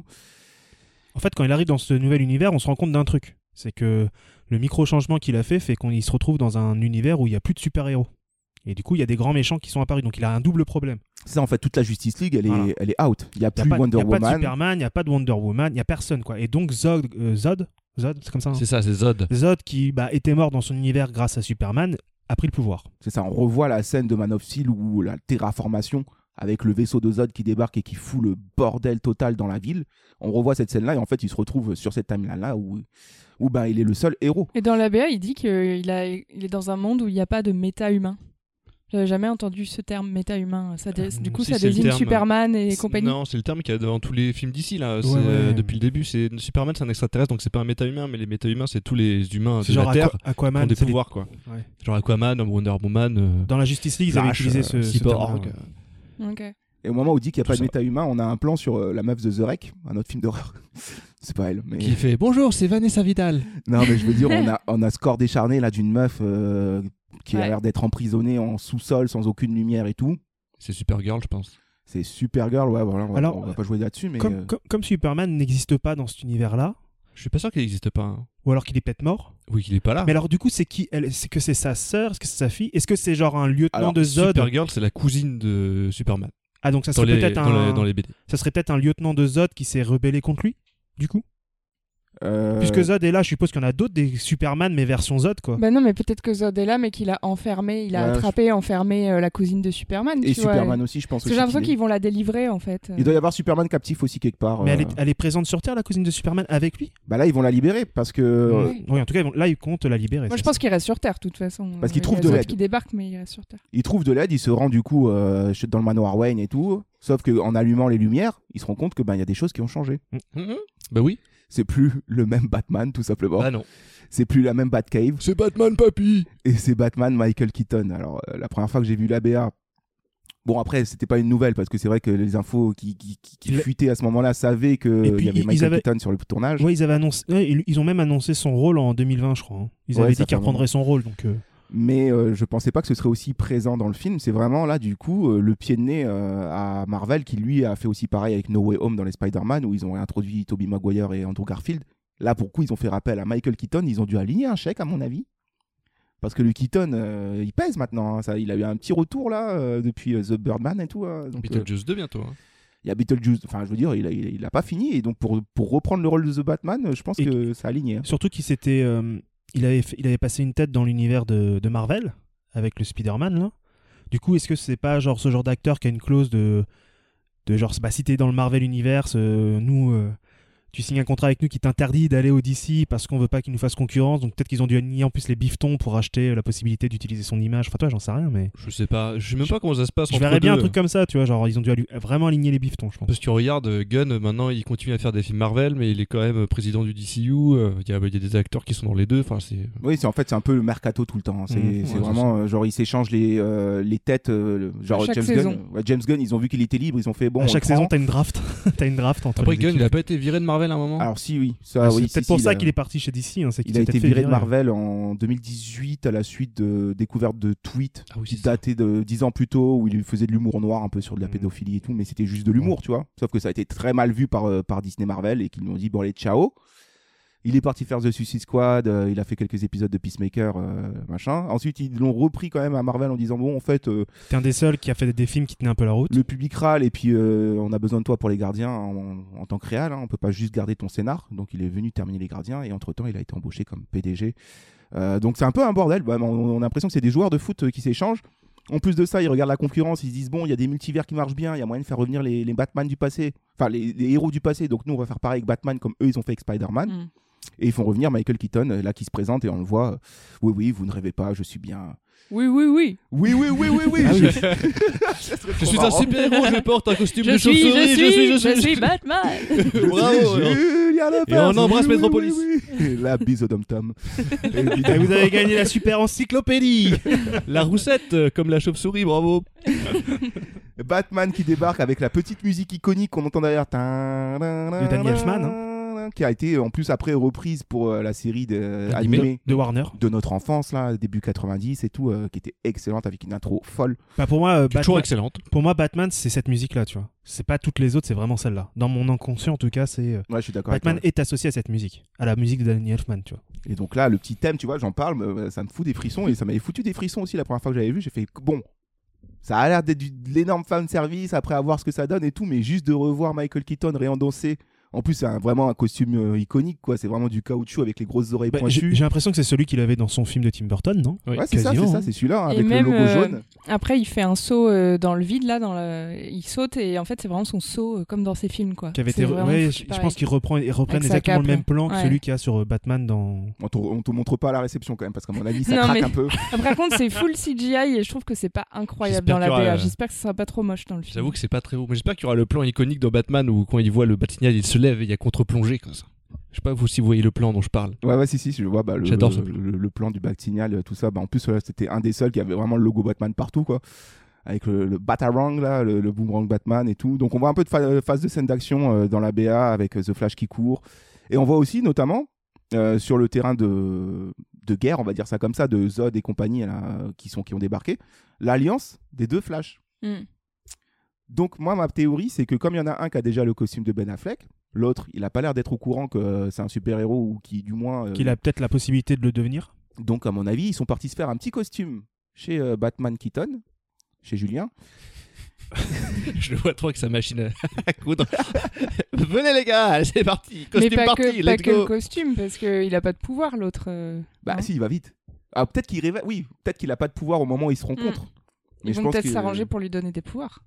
En fait, quand il arrive dans ce nouvel univers, on se rend compte d'un truc. C'est que le micro-changement qu'il a fait qu'on se retrouve dans un univers où il n'y a plus de super-héros. Et du coup, il y a des grands méchants qui sont apparus. Donc, il a un double problème. C'est ça, en fait, toute la Justice League, elle est out. Il n'y a plus Wonder Woman. Il n'y a pas de Superman, il n'y a pas de Wonder Woman, il n'y a personne, quoi. Et donc, Zod, c'est comme ça, hein. C'est ça, c'est Zod. Zod, qui était mort dans son univers grâce à Superman, a pris le pouvoir. C'est ça, on revoit la scène de Man of Steel où la terraformation avec le vaisseau de Zod qui débarque et qui fout le bordel total dans la ville. On revoit cette scène-là et en fait, il se retrouve sur cette timeline-là où il est le seul héros. Et dans la BA, il dit qu'il est dans un monde où il n'y a pas de méta-humain. J'avais jamais entendu ce terme méta-humain. Du coup, ça désigne Superman et compagnie. Non, c'est le terme qu'il y a dans tous les films d'ici là. Depuis le début, Superman, c'est un extraterrestre, donc c'est pas un méta-humain, mais les méta-humains, c'est tous les humains de la Terre Aquaman, qui ont des pouvoirs, quoi. Ouais. Genre Aquaman, Wonder Woman. Dans la Justice League, ils avaient utilisé ce terme. Okay. Et au moment où on dit qu'il n'y a pas de méta-humain, on a un plan sur la meuf de The Wreck, un autre film d'horreur. C'est pas elle. Mais... Qui fait bonjour, c'est Vanessa Vidal. Non, mais je veux dire, on a ce corps décharné là d'une meuf qui a l'air d'être emprisonnée en sous-sol sans aucune lumière et tout. C'est Supergirl, je pense. C'est Supergirl, ouais, voilà. On va pas jouer là-dessus, mais comme Superman n'existe pas dans cet univers-là. Je suis pas sûr qu'il n'existe pas. Hein. Ou alors qu'il est peut-être mort. Oui, qu'il est pas là. Mais alors du coup, c'est qui elle? C'est que c'est sa sœur? Est-ce que c'est sa fille? Est-ce que c'est genre un lieutenant Alors, de Zod? Supergirl, c'est la cousine de Superman. Ah donc ça serait peut-être dans les BD. Ça serait peut-être un lieutenant de Zod qui s'est rebellé contre lui, du coup. Puisque Zod est là, je suppose qu'il y en a d'autres des Superman mais version Zod quoi. Bah non, mais peut-être que Zod est là, mais qu'il a enfermé, enfermé la cousine de Superman. Et tu vois, Superman aussi, je pense. Parce que j'ai l'impression qu'ils vont la délivrer en fait. Il doit y avoir Superman captif aussi quelque part. Mais elle est présente sur Terre, la cousine de Superman, avec lui. Bah là, ils vont la libérer parce que. Oui, en tout cas, là, ils comptent la libérer. Moi, je pense qu'il reste sur Terre, de toute façon. Parce qu'il trouve de l'aide. Qui débarque, mais il reste sur Terre. Il trouve de l'aide, il se rend du coup dans le manoir Wayne et tout. Sauf qu'en allumant les lumières, il se rend compte que y a des choses qui ont changé. Bah oui. C'est plus le même Batman, tout simplement. Ah non. C'est plus la même Batcave. C'est Batman, papy. Et c'est Batman Michael Keaton. Alors, la première fois que j'ai vu la BA, bon, après, c'était pas une nouvelle parce que c'est vrai que les infos qui fuitaient à ce moment-là savaient qu'il y avait Michael Keaton sur le tournage. Oui, ils ont même annoncé son rôle en 2020, je crois. Hein. Ils avaient dit qu'il reprendrait son rôle. Donc, Mais je pensais pas que ce serait aussi présent dans le film. C'est vraiment là, du coup, le pied de nez à Marvel qui, lui, a fait aussi pareil avec No Way Home dans les Spider-Man où ils ont réintroduit Tobey Maguire et Andrew Garfield. Là, pour le coup, ils ont fait rappel à Michael Keaton. Ils ont dû aligner un chèque, à mon avis. Parce que le Keaton, il pèse maintenant. Hein. Il a eu un petit retour là depuis The Birdman et tout. Donc, Beetlejuice 2 bientôt. Hein. Il y a Beetlejuice, enfin je veux dire, il a pas fini. Et donc pour reprendre le rôle de The Batman, je pense que ça a aligné. Hein. Surtout qu'il s'était... Il avait passé une tête dans l'univers de Marvel avec le Spider-Man là. Du coup, est-ce que c'est pas genre ce genre d'acteur qui a une clause de genre si t'es dans le Marvel Universe, tu signes un contrat avec nous qui t'interdit d'aller au DC parce qu'on veut pas qu'il nous fasse concurrence. Donc peut-être qu'ils ont dû aligner en plus les bifetons pour acheter la possibilité d'utiliser son image. Enfin toi, j'en sais rien, mais je sais même pas comment ça se passe. Je verrais bien un truc comme ça, tu vois, genre ils ont dû vraiment aligner les bifetons, je pense. Parce que tu regardes Gunn, maintenant il continue à faire des films Marvel, mais il est quand même président du DCU. Il y a des acteurs qui sont dans les deux. Enfin c'est. Oui, c'est un peu le mercato tout le temps. C'est vraiment genre ils s'échangent les têtes, genre James Gunn, ils ont vu qu'il était libre, ils ont fait bon. À chaque saison, t'as une draft, entre. Après Gunn, il a pas été viré de Marvel à un moment. Alors si oui. C'est peut-être pour ça qu'il est parti chez DC. Hein, il a été viré de Marvel en 2018 à la suite de découverte de tweets qui dataient de 10 ans plus tôt où il faisait de l'humour noir un peu sur de la pédophilie et tout, mais c'était juste de l'humour, tu vois. Sauf que ça a été très mal vu par Disney Marvel et qu'ils lui ont dit bon allez ciao. Il est parti faire The Suicide Squad, il a fait quelques épisodes de Peacemaker, machin. Ensuite, ils l'ont repris quand même à Marvel en disant bon, en fait. T'es un des seuls qui a fait des films qui tenaient un peu la route. Le public râle et puis on a besoin de toi pour les Gardiens en tant que réal. Hein, on peut pas juste garder ton scénar. Donc, il est venu terminer les Gardiens et entre-temps, il a été embauché comme PDG. Donc, c'est un peu un bordel. Bah, on a l'impression que c'est des joueurs de foot qui s'échangent. En plus de ça, ils regardent la concurrence, ils se disent bon, il y a des multivers qui marchent bien, il y a moyen de faire revenir les Batman du passé, enfin les héros du passé. Donc, nous, on va faire pareil avec Batman comme eux, ils ont fait avec Spider-Man. Et ils font revenir Michael Keaton, là, qui se présente et on le voit. Oui, vous ne rêvez pas, je suis bien. Oui. Oui. Ah oui. Je suis un super-héros, je porte un costume de chauve-souris. Je suis Batman. Bravo. Et on embrasse Metropolis. La bise au dom-tom. Et vous avez gagné la super encyclopédie. La roussette, comme la chauve-souris, bravo. Batman qui débarque avec la petite musique iconique qu'on entend derrière. De Danny Elfman, hein. Qui a été en plus après reprise pour la série animée de Warner de notre enfance là, début 90 et tout, qui était excellente avec une intro folle. Bah pour moi, toujours excellente. Pour moi, Batman, c'est cette musique là, tu vois. C'est pas toutes les autres, c'est vraiment celle-là. Dans mon inconscient, en tout cas, c'est. Ouais, je suis d'accord. Batman est associé à cette musique, à la musique de Danny Elfman, tu vois. Et donc là, le petit thème, tu vois, j'en parle, ça me fout des frissons et ça m'avait foutu des frissons aussi la première fois que j'avais vu. J'ai fait bon. Ça a l'air d'être de l'énorme fan service après à voir ce que ça donne et tout, mais juste de revoir Michael Keaton réendossé. En plus, c'est vraiment un costume iconique, quoi. C'est vraiment du caoutchouc avec les grosses oreilles pointues. J'ai l'impression que c'est celui qu'il avait dans son film de Tim Burton, non? Ouais, c'est ça, c'est celui-là, hein, avec même, le logo jaune. Après, il fait un saut dans le vide, là, il saute et en fait, c'est vraiment son saut comme dans ses films, quoi. Qui avait été je pense qu'ils reprennent exactement le même plan que celui qu'il y a sur Batman dans. On te montre pas à la réception quand même, parce qu'à mon avis, ça craque un peu. Par contre, c'est full CGI et je trouve que c'est pas incroyable dans la BA. J'espère que ça sera pas trop moche dans le film. J'avoue que c'est pas très beau. Mais j'espère qu'il y aura le plan iconique dans Batman où quand il voit le Bat-Signal, il se lève et il y a contre-plongée comme ça. Je sais pas si vous voyez le plan dont je parle. Ouais, si, je vois j'adore le plan du Bat-Signal, tout ça. En plus, c'était un des seuls qui avait vraiment le logo Batman partout, quoi. Avec le Batarang, là, le boomerang Batman et tout. Donc, on voit un peu de phase de scène d'action dans la BA avec The Flash qui court. Et on voit aussi, notamment, sur le terrain de guerre, on va dire ça comme ça, de Zod et compagnie là, qui ont débarqué, l'alliance des deux Flash. Donc, moi, ma théorie, c'est que comme il y en a un qui a déjà le costume de Ben Affleck, L'autre, il a pas l'air d'être au courant que c'est un super-héros ou qui, du moins... Qu'il a peut-être la possibilité de le devenir. Donc, à mon avis, ils sont partis se faire un petit costume chez Batman Keaton, chez Julien. Je le vois trop avec sa machine à coudre. Venez les gars, c'est parti. Costume Mais pas parti, que, let's pas que go. le costume, parce qu'il a pas de pouvoir, l'autre. Bah non. si, il va vite. Ah, peut-être qu'il révèle... Oui, peut-être qu'il a pas de pouvoir au moment où ils se rencontrent. Mais Ils je vont pense peut-être que... s'arranger pour lui donner des pouvoirs.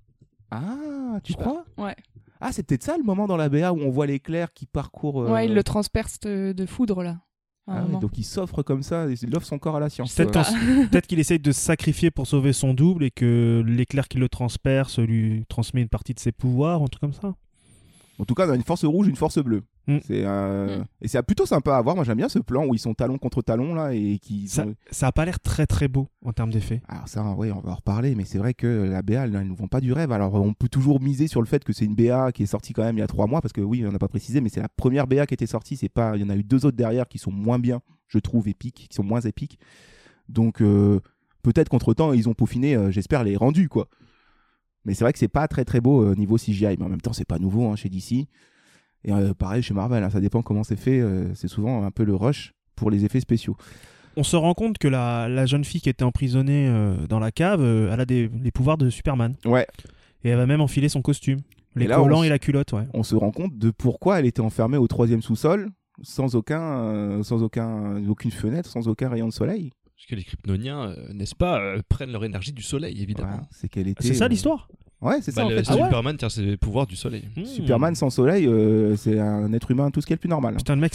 Ah, tu crois? Ouais. Ah, c'est peut-être ça le moment dans la BA où on voit l'éclair qui parcourt... Ouais, il le transperce de foudre, là. Ah ouais, donc il s'offre comme ça, il offre son corps à la science. Peut-être qu'il essaye de se sacrifier pour sauver son double et que l'éclair qui le transperce lui transmet une partie de ses pouvoirs, un truc comme ça. En tout cas, on a une force rouge, une force bleue. Et c'est plutôt sympa à voir. Moi, j'aime bien ce plan où ils sont talon contre talon là et qui. Ça a pas l'air très très beau en termes d'effets. Alors ça, oui, on va en reparler, mais c'est vrai que la BA, elles ne vend pas du rêve. Alors on peut toujours miser sur le fait que c'est une BA qui est sortie quand même il y a 3 mois, parce que oui, on n'a pas précisé, mais c'est la première BA qui était sortie. C'est pas, il y en a eu 2 autres derrière qui sont moins bien, je trouve, épiques, qui sont moins épiques. Donc peut-être qu'entre-temps, ils ont peaufiné, j'espère, les rendus quoi. Mais c'est vrai que c'est pas très très beau niveau CGI, mais en même temps, c'est pas nouveau hein, chez DC. Et pareil chez Marvel, hein, ça dépend comment c'est fait. C'est souvent un peu le rush pour les effets spéciaux. On se rend compte que la jeune fille qui était emprisonnée dans la cave, elle a les pouvoirs de Superman. Ouais. Et elle va même enfiler son costume. Les là, collants et la culotte, ouais. On se rend compte de pourquoi elle était enfermée au 3e sous-sol, sans aucune fenêtre, sans aucun rayon de soleil. Parce que les Kryptoniens, n'est-ce pas, prennent leur énergie du soleil, évidemment. Voilà, c'est qu'elle était. C'est ça l'histoire. Ouais, c'est ça en fait. Superman tient ses pouvoirs du soleil. Superman sans soleil, c'est un être humain tout ce qui est le plus normal. Putain, le mec,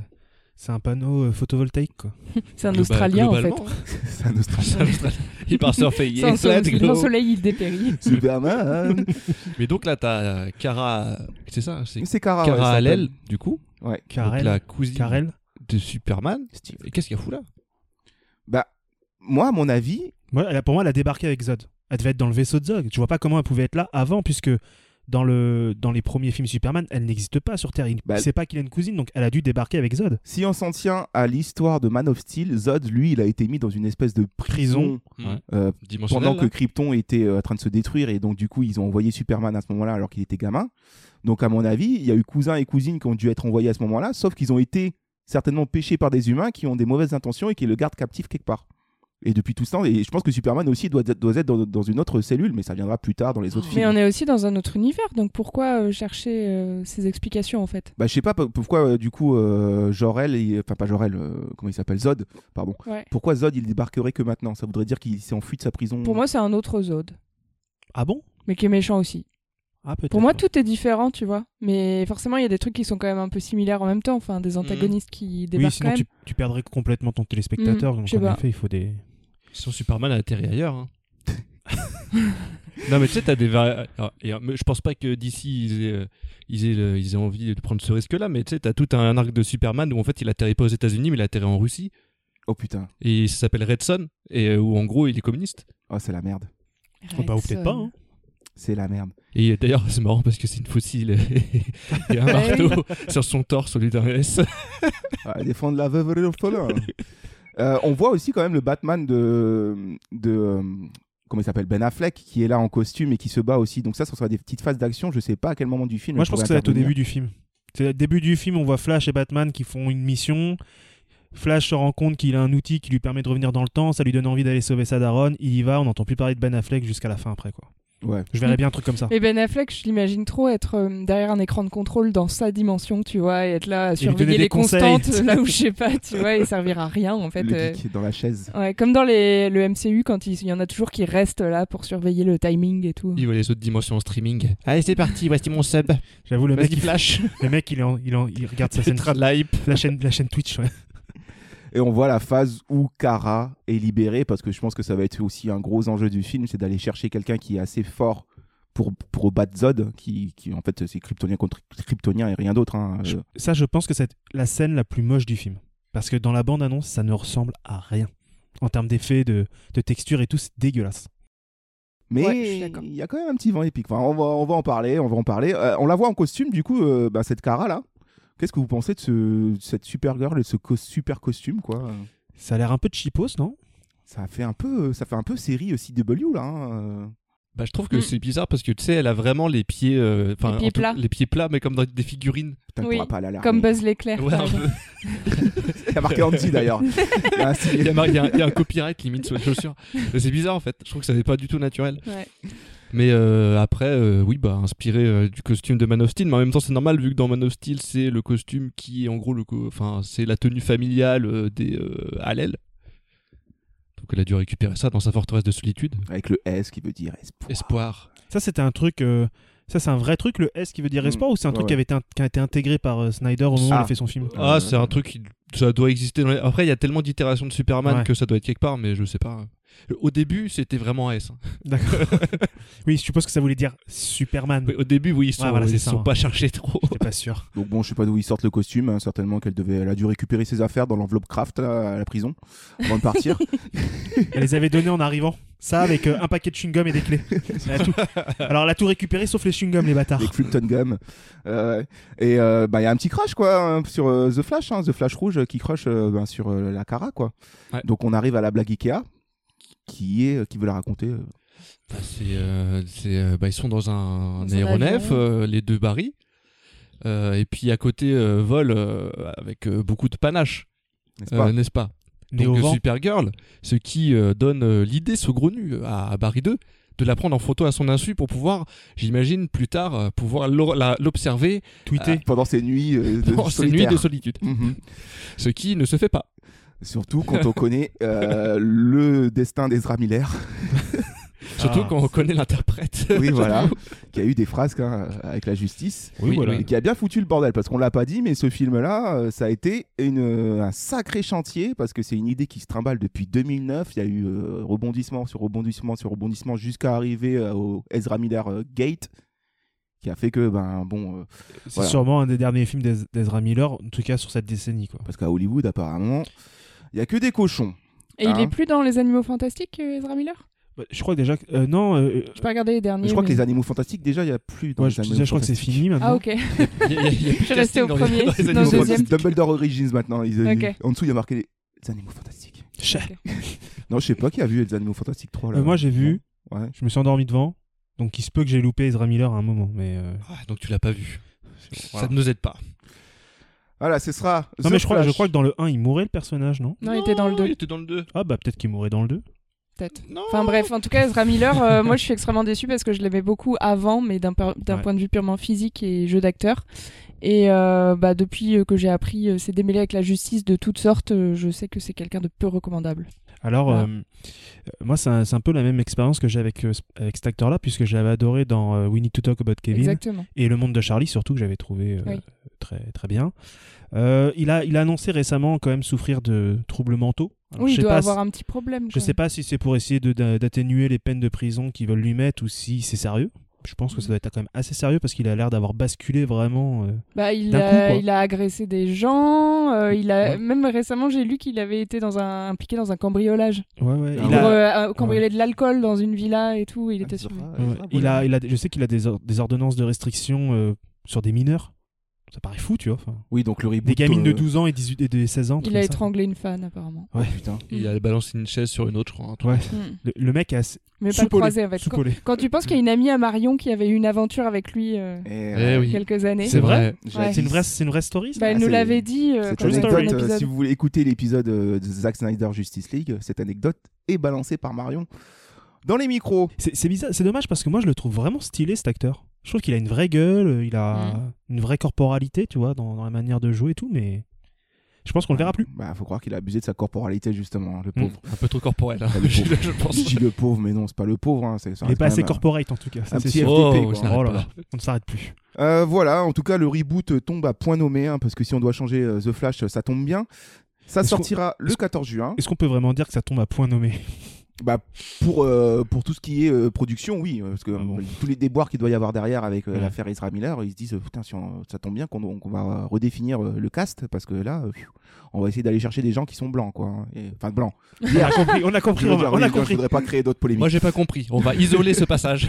c'est un panneau photovoltaïque, quoi. C'est un Australien, en fait. C'est un Australien. Il part surfer. Sans soleil, il dépérit. Superman. Mais donc là, t'as Kara... C'est ça? C'est Kara. Kara Hall, du coup. Ouais. Donc la cousine de Superman. Et qu'est-ce qu'il y a fou là? Bah, moi, à mon avis... Pour moi, elle a débarqué avec Zod. Elle devait être dans le vaisseau de Zod. Tu vois pas comment elle pouvait être là avant, puisque dans les premiers films Superman, elle n'existe pas sur Terre. Il ne sait pas qu'il a une cousine, donc elle a dû débarquer avec Zod. Si on s'en tient à l'histoire de Man of Steel, Zod, lui, il a été mis dans une espèce de prison pendant que Krypton était en train de se détruire, et donc du coup, ils ont envoyé Superman à ce moment-là alors qu'il était gamin. Donc à mon avis, il y a eu cousins et cousines qui ont dû être envoyés à ce moment-là, sauf qu'ils ont été certainement pêchés par des humains qui ont des mauvaises intentions et qui le gardent captif quelque part. Et depuis tout ce temps, et je pense que Superman aussi doit être dans une autre cellule, mais ça viendra plus tard dans les autres films. Mais on est aussi dans un autre univers, donc pourquoi chercher ces explications en fait? Bah je sais pas pourquoi du coup Jor-El, enfin pas Jor-El, comment il s'appelle, Zod, pardon. Ouais. Pourquoi Zod il débarquerait que maintenant? Ça voudrait dire qu'il s'est enfui de sa prison. Pour moi c'est un autre Zod. Ah bon? Mais qui est méchant aussi. Ah, peut-être. Pour moi tout est différent, tu vois. Mais forcément il y a des trucs qui sont quand même un peu similaires en même temps, enfin des antagonistes qui débarquent sinon quand même. tu perdrais complètement ton téléspectateur, donc en effet il faut des... Son Superman a atterri ailleurs. Hein. Non mais tu sais, t'as des je pense pas que d'ici ils aient envie de prendre ce risque-là, mais tu sais, t'as tout un arc de Superman où en fait il atterrit pas aux États-Unis, mais il atterrit en Russie. Oh putain. Et ça s'appelle Red Son, et où en gros il est communiste. Oh c'est la merde. Ou peut-être pas. Hein. C'est la merde. Et d'ailleurs c'est marrant parce que c'est une fossile. Il y a un marteau sur son torse au lieu d'un S. Défendre la veuve et l'orphelin. On voit aussi quand même le Batman de comment il s'appelle, Ben Affleck, qui est là en costume et qui se bat aussi. Donc ça sera des petites phases d'action. Je sais pas à quel moment du film. Moi je pense que ça va être au début du film. C'est au début du film, on voit Flash et Batman qui font une mission. Flash se rend compte qu'il a un outil qui lui permet de revenir dans le temps. Ça lui donne envie d'aller sauver sa daronne. Il y va. On n'entend plus parler de Ben Affleck jusqu'à la fin après quoi. Ouais. Je verrais bien un truc comme ça. Et Ben Affleck, je l'imagine trop être derrière un écran de contrôle dans sa dimension, tu vois, et être là à surveiller les constantes, là où je sais pas, tu vois, et servir à rien en fait. Le geek dans la chaise. Ouais, comme dans le MCU quand il y en a toujours qui restent là pour surveiller le timing et tout. Il voit les autres dimensions en streaming. Allez, c'est parti, voici mon sub. J'avoue, le mec Flash. Le mec il regarde sa scène de la hype. La chaîne Twitch, ouais. Et on voit la phase où Kara est libérée, parce que je pense que ça va être aussi un gros enjeu du film, c'est d'aller chercher quelqu'un qui est assez fort pour battre Zod, qui en fait c'est Kryptonien contre Kryptonien et rien d'autre. Hein. Ça, je pense que c'est la scène la plus moche du film. Parce que dans la bande-annonce, ça ne ressemble à rien. En termes d'effets, de texture et tout, c'est dégueulasse. Mais il y a quand même un petit vent épique. Enfin, on va en parler. On la voit en costume, du coup, cette Kara là. Qu'est-ce que vous pensez de cette Supergirl et de ce super costume, quoi? Ça a l'air un peu cheapos, non? Ça fait un peu série CW là. Hein. Bah, je trouve que c'est bizarre parce que tu sais, elle a vraiment les pieds, les pieds plats, mais comme dans des figurines. Putain, Oui, pas aller comme Buzz l'éclair. Ouais, un peu. Il y a marqué Andy d'ailleurs. Il y a un copyright limite sur les chaussures. Mais c'est bizarre en fait. Je trouve que ça n'est pas du tout naturel. Ouais. Mais après, oui, bah inspiré du costume de Man of Steel, mais en même temps c'est normal vu que dans Man of Steel c'est le costume qui est en gros c'est la tenue familiale des Hallel. Donc elle a dû récupérer ça dans sa forteresse de solitude. Avec le S qui veut dire espoir. Ça, c'était un truc. Ça, c'est un vrai truc, le S qui veut dire espoir, ou c'est un truc qui a été intégré par Snyder au moment où il a fait son film? C'est un truc ça doit exister. Après, il y a tellement d'itérations de Superman que ça doit être quelque part, mais je sais pas. Au début, c'était vraiment un S. D'accord. Oui, je suppose que ça voulait dire Superman. Oui, au début, oui, ils sont pas cherchés trop. J'étais pas sûr. Donc bon, je sais pas d'où ils sortent le costume. Certainement elle a dû récupérer ses affaires dans l'enveloppe Kraft à la prison avant de partir. Elle les avait données en arrivant. Ça avec un paquet de chewing-gum et des clés. Alors elle a tout récupéré sauf les chewing-gum, les bâtards. Les Krypton Gum. Et il y a un petit crash quoi sur The Flash, The Flash rouge qui crush sur la Kara quoi. Ouais. Donc on arrive à la blague Ikea. Qui veut la raconter ils sont dans un aéronef, les deux Barry. Et puis à côté vol avec beaucoup de panache, n'est-ce pas? Donc Supergirl, ce qui donne l'idée saugrenue à Barry 2 de la prendre en photo à son insu pour pouvoir, j'imagine, plus tard, pouvoir l'observer. Tweeter pendant ses nuits de solitude. Mm-hmm. Ce qui ne se fait pas. Surtout quand on connaît le destin d'Ezra Miller. Surtout quand on connaît l'interprète. Oui, voilà. Qui a eu des frasques avec la justice. Oui, voilà. Et qui a bien foutu le bordel. Parce qu'on l'a pas dit, mais ce film-là, ça a été un sacré chantier. Parce que c'est une idée qui se trimballe depuis 2009. Il y a eu rebondissement sur rebondissement sur rebondissement jusqu'à arriver au Ezra Miller Gate. Qui a fait que, c'est sûrement un des derniers films d'Ezra Miller, en tout cas sur cette décennie. Quoi. Parce qu'à Hollywood, apparemment, il n'y a que des cochons. Et il est plus dans Les Animaux Fantastiques, Ezra Miller? Je crois que déjà. Non. Je peux regarder les derniers. Je crois que Les Animaux Fantastiques, déjà, il n'y a plus dans les Animaux Fantastiques. Je crois que c'est fini maintenant. Ah, ok. Je suis resté au premier. Dans le deuxième. Dumbledore Origins maintenant. En dessous, il y a marqué Les Animaux Fantastiques. Okay. Non, je sais pas qui a vu Les Animaux Fantastiques 3. Moi, j'ai vu. Ouais. Je me suis endormi devant. Donc il se peut que j'ai loupé Ezra Miller à un moment, mais donc tu l'as pas vu. Voilà. Ça ne nous aide pas. Voilà, ce sera. Non mais je crois que dans le 1 il mourait le personnage, non? Non, il était dans le 2. Il était dans le 2. Ah bah peut-être qu'il mourrait dans le 2. Peut-être. Enfin bref, en tout cas Ezra Miller, moi je suis extrêmement déçue parce que je l'aimais beaucoup avant, mais d'un point de vue purement physique et jeu d'acteur. Et depuis que j'ai appris s'est démêlé avec la justice de toutes sortes, je sais que c'est quelqu'un de peu recommandable. Alors, moi, c'est un peu la même expérience que j'ai avec cet acteur-là, puisque je l'avais adoré dans We Need to Talk About Kevin. Exactement. Et Le Monde de Charlie, surtout, que j'avais trouvé très, très bien. Il a annoncé récemment quand même souffrir de troubles mentaux. Alors, il doit avoir un petit problème. Je ne sais pas si c'est pour essayer d'atténuer les peines de prison qu'ils veulent lui mettre ou si c'est sérieux. Je pense que ça doit être quand même assez sérieux parce qu'il a l'air d'avoir basculé vraiment il a agressé des gens, même récemment j'ai lu qu'il avait été impliqué dans un cambriolage. Ouais. Il a cambriolé de l'alcool dans une villa et tout, il était sur... je sais qu'il a des ordonnances de restriction sur des mineurs. Ça paraît fou, tu vois. Oui, donc le reboot, des gamines de 12 ans et de 16 ans. Il a étranglé une fan, apparemment. Ouais, putain. Il a balancé une chaise sur une autre, je crois. Ouais. Le mec a mais pas le croisé avec. Quand tu penses qu'il y a une amie à Marion qui avait eu une aventure avec lui quelques années. C'est vrai. Ouais. C'est une vraie story. Elle nous l'avait dit. Cette anecdote, si vous voulez écouter l'épisode de Zack Snyder Justice League, cette anecdote est balancée par Marion dans les micros. C'est bizarre, c'est dommage parce que moi je le trouve vraiment stylé cet acteur. Je trouve qu'il a une vraie gueule, il a une vraie corporalité, tu vois, dans la manière de jouer et tout, mais je pense qu'on le verra plus. Faut croire qu'il a abusé de sa corporalité justement, le pauvre. Un peu trop corporel. Je pense. Je dis le pauvre, mais non, c'est pas le pauvre. Il n'est pas assez corporate en tout cas. Un petit FTP. Oh là là, on ne s'arrête plus. Voilà, en tout cas, le reboot tombe à point nommé, parce que si on doit changer The Flash, ça tombe bien. Ça sortira le 14 juin. Est-ce qu'on peut vraiment dire que ça tombe à point nommé? Pour tout ce qui est production, oui, parce que tous les déboires qu'il doit y avoir derrière avec l'affaire Ezra Miller, ils se disent putain, ça tombe bien qu'on va redéfinir le cast, parce que là, on va essayer d'aller chercher des gens qui sont blancs, quoi. Enfin, blancs. On a compris. Je voudrais pas créer d'autres polémiques. Moi, j'ai pas compris. On va isoler ce passage.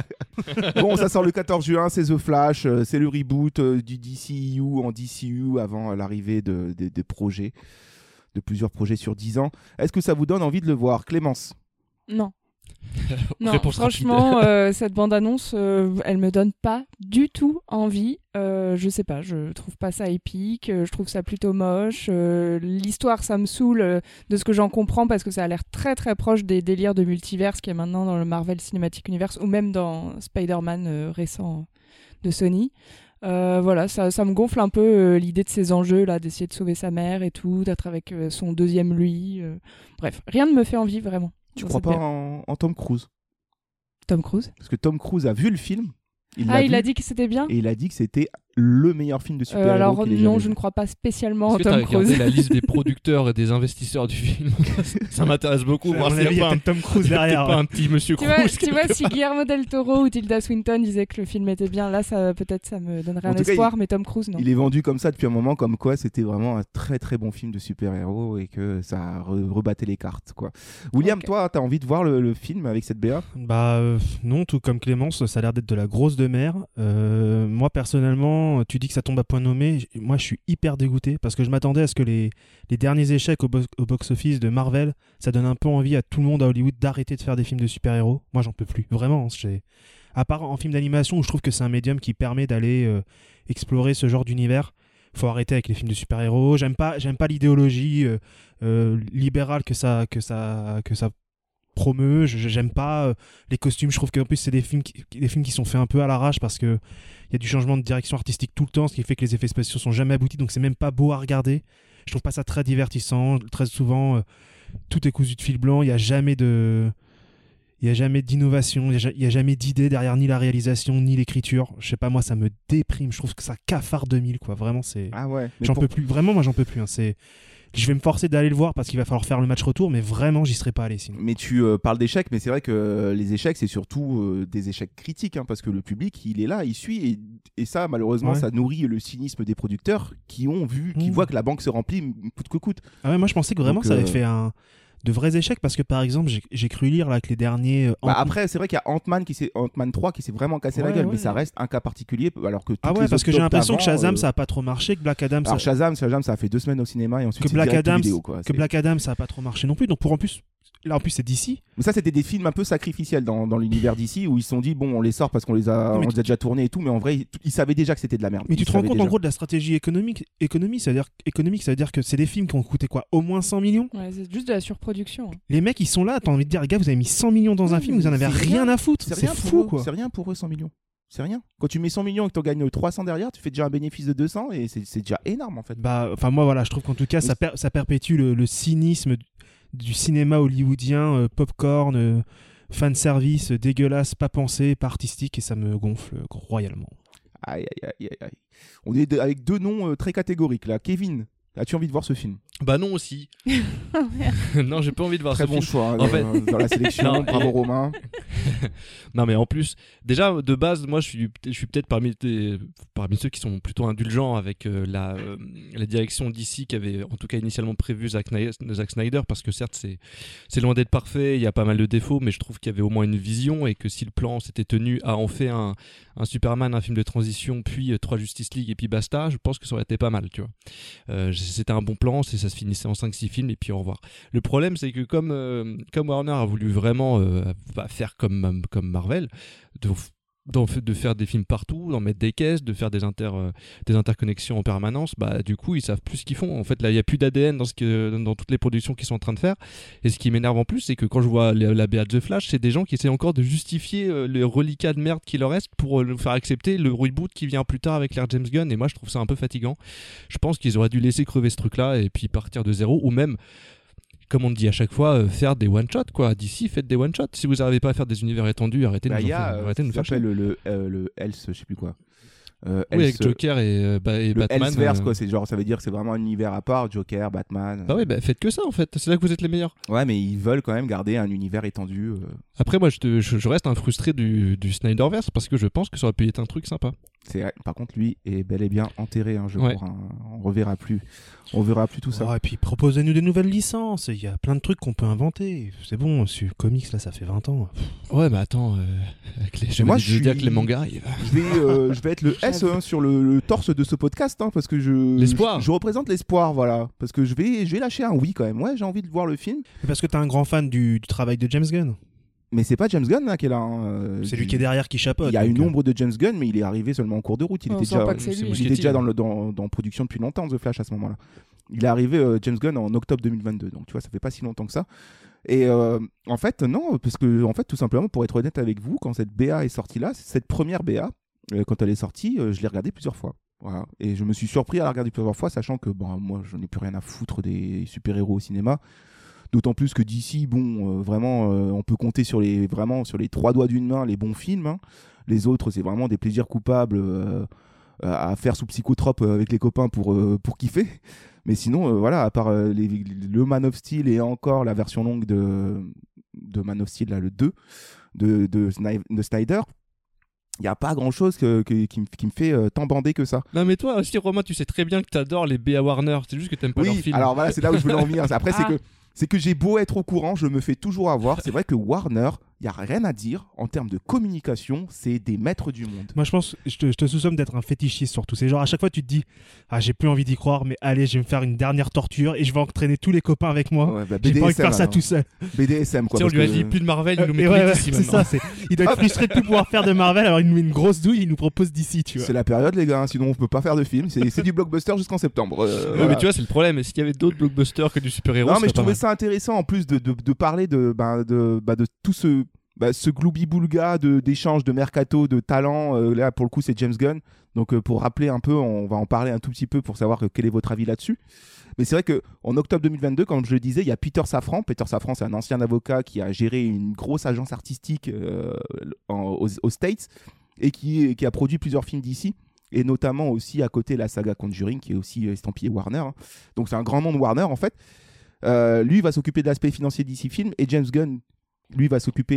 Bon, ça sort le 14 juin, c'est The Flash, c'est le reboot du DCU en DCU avant l'arrivée des projets. De plusieurs projets sur 10 ans. Est-ce que ça vous donne envie de le voir, Clémence? Non. Non, Réponse franchement, cette bande-annonce, elle me donne pas du tout envie. Je sais pas, je trouve pas ça épique, je trouve ça plutôt moche. L'histoire, ça me saoule de ce que j'en comprends parce que ça a l'air très très proche des délires de multiverse qu'il y a maintenant dans le Marvel Cinematic Universe ou même dans Spider-Man récent de Sony. Voilà, ça me gonfle un peu l'idée de ces enjeux là, d'essayer de sauver sa mère et tout, d'être avec son deuxième lui. Bref, rien ne me fait envie vraiment. Tu crois pas en Tom Cruise? Tom Cruise? Parce que Tom Cruise a vu le film. Il a dit que c'était bien? Et il a dit que c'était le meilleur film de super-héros alors qu'il ait non, jamais je vu. ne crois pas spécialement en Est-ce que Tom t'as regardé Cruise. la liste des producteurs et des investisseurs du film? Ça m'intéresse beaucoup. À mon avis, il y a peut-être Tom Cruise derrière. Pas un petit monsieur Tu vois, Cruise. tu vois, si Guillermo del Toro ou Tilda Swinton disaient que le film était bien, là, peut-être ça me donnerait En un tout cas, espoir, mais Tom Cruise, non. Il est vendu comme ça depuis un moment, comme quoi c'était vraiment un très très bon film de super-héros et que ça rebattait les cartes, quoi. William, Ok. toi, t'as envie de voir le film avec cette BA? Bah non, tout comme Clémence, ça a l'air d'être de la grosse de mer. Moi personnellement, tu dis que ça tombe à point nommé. Moi, je suis hyper dégoûté parce que je m'attendais à ce que les derniers échecs au box-office de Marvel, ça donne un peu envie à tout le monde à Hollywood d'arrêter de faire des films de super-héros. Moi, j'en peux plus. Vraiment, à part en film d'animation où je trouve que c'est un médium qui permet d'aller explorer ce genre d'univers. Faut arrêter avec les films de super-héros. J'aime pas l'idéologie libérale que ça promeut. J'aime pas les costumes. Je trouve qu'en plus c'est des films qui sont faits un peu à l'arrache parce que il y a du changement de direction artistique tout le temps, ce qui fait que les effets spéciaux sont jamais aboutis, donc c'est même pas beau à regarder. Je trouve pas ça très divertissant. Très souvent tout est cousu de fil blanc. Il y a jamais d'innovation, il y a jamais d'idée derrière ni la réalisation ni l'écriture. Je sais pas, moi ça me déprime. Je trouve que ça cafard 2000 quoi. Vraiment c'est. Ah ouais. J'en peux plus. Vraiment moi j'en peux plus. Hein. Je vais me forcer d'aller le voir parce qu'il va falloir faire le match retour, mais vraiment j'y serais pas allé sinon. Mais tu parles d'échecs, mais c'est vrai que les échecs c'est surtout des échecs critiques, hein, parce que le public il est là, il suit et ça malheureusement ça nourrit le cynisme des producteurs qui voient que la banque se remplit coûte que coûte. Ah ouais, moi je pensais que vraiment Donc, ça avait fait de vrais échecs parce que par exemple j'ai cru lire là que les derniers après c'est vrai qu'il y a Ant-Man 3 qui s'est vraiment cassé la gueule, mais ça reste un cas particulier alors que toutes les parce que j'ai autres l'impression que d'avant, Shazam ça a pas trop marché, que Black Adam alors Shazam ça a fait 2 semaines au cinéma et ensuite que Black Adam vidéo, Black Adam ça a pas trop marché non plus, donc en plus c'est DC. Mais ça c'était des films un peu sacrificiels dans l'univers DC où ils se sont dit bon on les sort parce qu'on les a déjà tournés et tout, mais en vrai ils savaient déjà que c'était de la merde. Mais tu te rends compte en gros de la stratégie économique, ça veut dire que c'est des films qui ont coûté quoi, au moins 100 millions. Ouais, c'est juste de la surproduction. Les mecs ils sont là, t'as envie de dire les gars vous avez mis 100 millions dans un film, vous en avez rien à foutre, c'est fou quoi. C'est rien pour eux 100 millions. C'est rien. Quand tu mets 100 millions et que tu en gagnes 300 derrière, tu fais déjà un bénéfice de 200 et c'est déjà énorme en fait. Enfin moi voilà, je trouve qu'en tout cas ça perpétue le cynisme du cinéma hollywoodien, popcorn, fanservice, dégueulasse, pas pensé, pas artistique, et ça me gonfle royalement. Aïe. On est avec 2 noms très catégoriques là. Kevin, as-tu envie de voir ce film? Bah non aussi. Non, j'ai pas envie de voir Très ce bon film. choix En fait... dans la sélection. Non, bravo Romain. Non mais en plus, déjà de base, moi je suis peut-être parmi ceux qui sont plutôt indulgents avec la direction d'ici qui avait en tout cas initialement prévu Zack Snyder, parce que certes c'est loin d'être parfait, il y a pas mal de défauts, mais je trouve qu'il y avait au moins une vision et que si le plan s'était tenu à en faire un Superman, un film de transition, puis 3 Justice League et puis basta, je pense que ça aurait été pas mal, tu vois. C'était un bon plan, ça se finissait en 5-6 films et puis au revoir. Le problème c'est que comme Warner a voulu vraiment faire comme Marvel, de faire des films partout, d'en mettre des caisses, de faire des interconnexions en permanence, bah du coup ils savent plus ce qu'ils font. En fait là il y a plus d'ADN dans toutes les productions qu'ils sont en train de faire. Et ce qui m'énerve en plus, c'est que quand je vois la BA de The Flash, c'est des gens qui essaient encore de justifier les reliquats de merde qui leur reste pour nous faire accepter le reboot qui vient plus tard avec l'ère James Gunn. Et moi je trouve ça un peu fatigant. Je pense qu'ils auraient dû laisser crever ce truc là et puis partir de zéro, ou même comme on dit à chaque fois, faire des one-shots quoi. D'ici, faites des one-shots. Si vous n'arrivez pas à faire des univers étendus, arrêtez de nous faire chier. le Else, je sais plus quoi. Oui, avec Joker et Batman. Elseverse, quoi. C'est genre, ça veut dire que c'est vraiment un univers à part, Joker, Batman. Bah oui, faites que ça en fait. C'est là que vous êtes les meilleurs. Ouais, mais ils veulent quand même garder un univers étendu. Après, moi, je reste un frustré du Snyderverse parce que je pense que ça aurait pu être un truc sympa. Par contre, lui est bel et bien enterré. Je crois. On reverra plus. On verra plus tout ça. Oh, et puis proposez-nous des nouvelles licences. Il y a plein de trucs qu'on peut inventer. C'est bon, sur comics là, ça fait 20 ans. Ouais, mais attends, avec les les mangas arrivent. Je vais être le S sur le torse de ce podcast, parce que l'espoir. Je représente l'espoir, voilà. Parce que je vais lâcher un oui quand même. Ouais, j'ai envie de voir le film. Mais parce que t'es un grand fan du travail de James Gunn. Mais c'est pas James Gunn là, qui est là. Hein. C'est lui qui est derrière qui chapeaute. Il y a une ombre de James Gunn, mais il est arrivé seulement en cours de route. Il était déjà dans production depuis longtemps, The Flash, à ce moment-là. Il est arrivé, James Gunn, en octobre 2022. Donc tu vois, ça fait pas si longtemps que ça. Et en fait, non, parce que en fait, tout simplement, pour être honnête avec vous, quand cette BA est sortie là, cette première BA, quand elle est sortie, je l'ai regardée plusieurs fois. Voilà. Et je me suis surpris à la regarder plusieurs fois, sachant que moi, je n'ai plus rien à foutre des super-héros au cinéma. D'autant plus que d'ici, vraiment, on peut compter sur les 3 doigts d'une main les bons films. Hein. Les autres, c'est vraiment des plaisirs coupables à faire sous psychotrope avec les copains pour kiffer. Mais sinon, voilà, à part le Man of Steel et encore la version longue de Man of Steel, là, le 2 de Snyder, il n'y a pas grand chose qui me fait tant bander que ça. Non, mais toi aussi, Romain, tu sais très bien que tu adores les BA Warner. C'est juste que tu n'aimes pas leurs films. Alors voilà, c'est là où je voulais en venir. Après, c'est que j'ai beau être au courant, je me fais toujours avoir. C'est vrai que Warner, il n'y a rien à dire en termes de communication, c'est des maîtres du monde. Moi, je pense, je te soupçonne d'être un fétichiste sur tous ces genres. À chaque fois, tu te dis, j'ai plus envie d'y croire, mais allez, je vais me faire une dernière torture et je vais entraîner tous les copains avec moi. Ouais, j'ai pas envie de faire ça tout seul. BDSM, quoi. On lui a dit plus de Marvel, il nous met d'ici maintenant. C'est ça, il doit être frustré de plus pouvoir faire de Marvel, alors il nous met une grosse douille, il nous propose d'ici, tu vois. C'est la période, les gars, sinon on peut pas faire de film. C'est du blockbuster jusqu'en septembre. Voilà. Mais tu vois, c'est le problème. S'il y avait d'autres blockbusters que du super-héros, non, mais je trouvais ça intéressant en plus de parler de tout ce gloubi-boulga d'échange de mercato, de talent. Là, pour le coup, c'est James Gunn. Donc, pour rappeler un peu, on va en parler un tout petit peu pour savoir quel est votre avis là-dessus. Mais c'est vrai qu'en octobre 2022, comme je le disais, il y a Peter Safran. Peter Safran, c'est un ancien avocat qui a géré une grosse agence artistique aux States et qui a produit plusieurs films d'ici. Et notamment aussi à côté la saga Conjuring, qui est aussi estampillée Warner. Hein. Donc, c'est un grand nom de Warner, en fait. Lui va s'occuper de l'aspect financier d'ici Film et James Gunn lui va s'occuper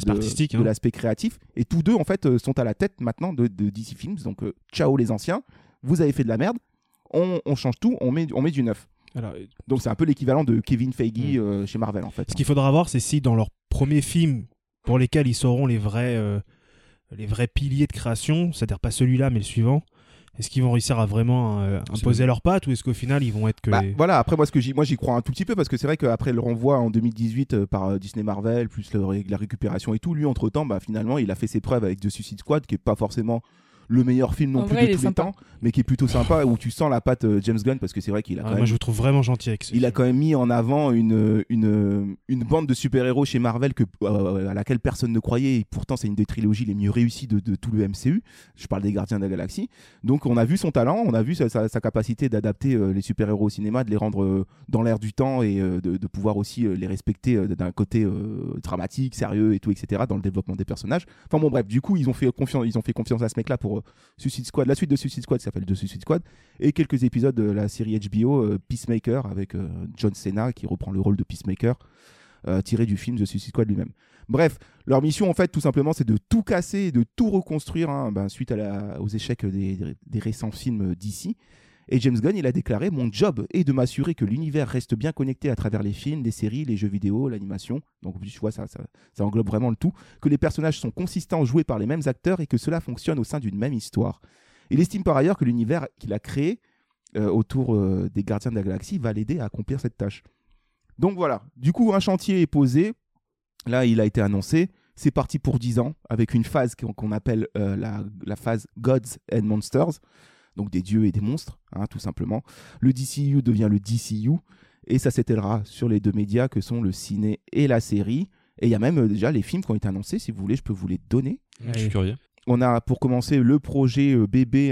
de l'aspect créatif et tous deux en fait sont à la tête maintenant de DC Films. Donc ciao les anciens, vous avez fait de la merde, on change tout, on met du neuf. Alors, donc c'est un peu l'équivalent de Kevin Feige chez Marvel en fait. Ce qu'il faudra voir, c'est si dans leur premier film pour lesquels ils seront les vrais piliers de création, c'est-à-dire pas celui-là mais le suivant, est-ce qu'ils vont réussir à vraiment imposer leurs pattes ou est-ce qu'au final ils vont être que... Voilà, après moi j'y crois un tout petit peu parce que c'est vrai qu'après le renvoi en 2018 par Disney Marvel plus la récupération et tout, lui entre temps finalement il a fait ses preuves avec The Suicide Squad qui est pas forcément le meilleur film non plus de tous les temps, mais qui est plutôt sympa, où tu sens la patte James Gunn, parce que c'est vrai qu'il a quand même... Moi je le trouve vraiment gentil avec Il a quand même mis en avant une bande de super-héros chez Marvel à laquelle personne ne croyait, et pourtant c'est une des trilogies les mieux réussies de tout le MCU. Je parle des Gardiens de la Galaxie. Donc on a vu son talent, on a vu sa capacité d'adapter les super-héros au cinéma, de les rendre dans l'air du temps et de pouvoir aussi les respecter d'un côté dramatique, sérieux et tout, etc., dans le développement des personnages. Enfin bon bref, du coup ils ont fait confiance à ce mec-là pour Suicide Squad, la suite de Suicide Squad qui s'appelle The Suicide Squad, et quelques épisodes de la série HBO Peacemaker avec John Cena qui reprend le rôle de Peacemaker tiré du film The Suicide Squad lui-même. Bref, leur mission en fait tout simplement c'est de tout casser et de tout reconstruire suite aux échecs des récents films d'ici. Et James Gunn, il a déclaré: mon job est de m'assurer que l'univers reste bien connecté à travers les films, les séries, les jeux vidéo, l'animation. Donc tu vois, ça englobe vraiment le tout. Que les personnages sont consistants, joués par les mêmes acteurs et que cela fonctionne au sein d'une même histoire. Il estime par ailleurs que l'univers qu'il a créé autour des Gardiens de la Galaxie va l'aider à accomplir cette tâche. Donc voilà, du coup un chantier est posé. Là, il a été annoncé. C'est parti pour 10 ans avec une phase qu'on appelle la phase Gods and Monsters. Donc des dieux et des monstres, tout simplement. Le DCU devient le DCU, et ça s'étalera sur les deux médias que sont le ciné et la série. Et il y a même déjà les films qui ont été annoncés, si vous voulez, je peux vous les donner. Je suis curieux. On a pour commencer le projet bébé,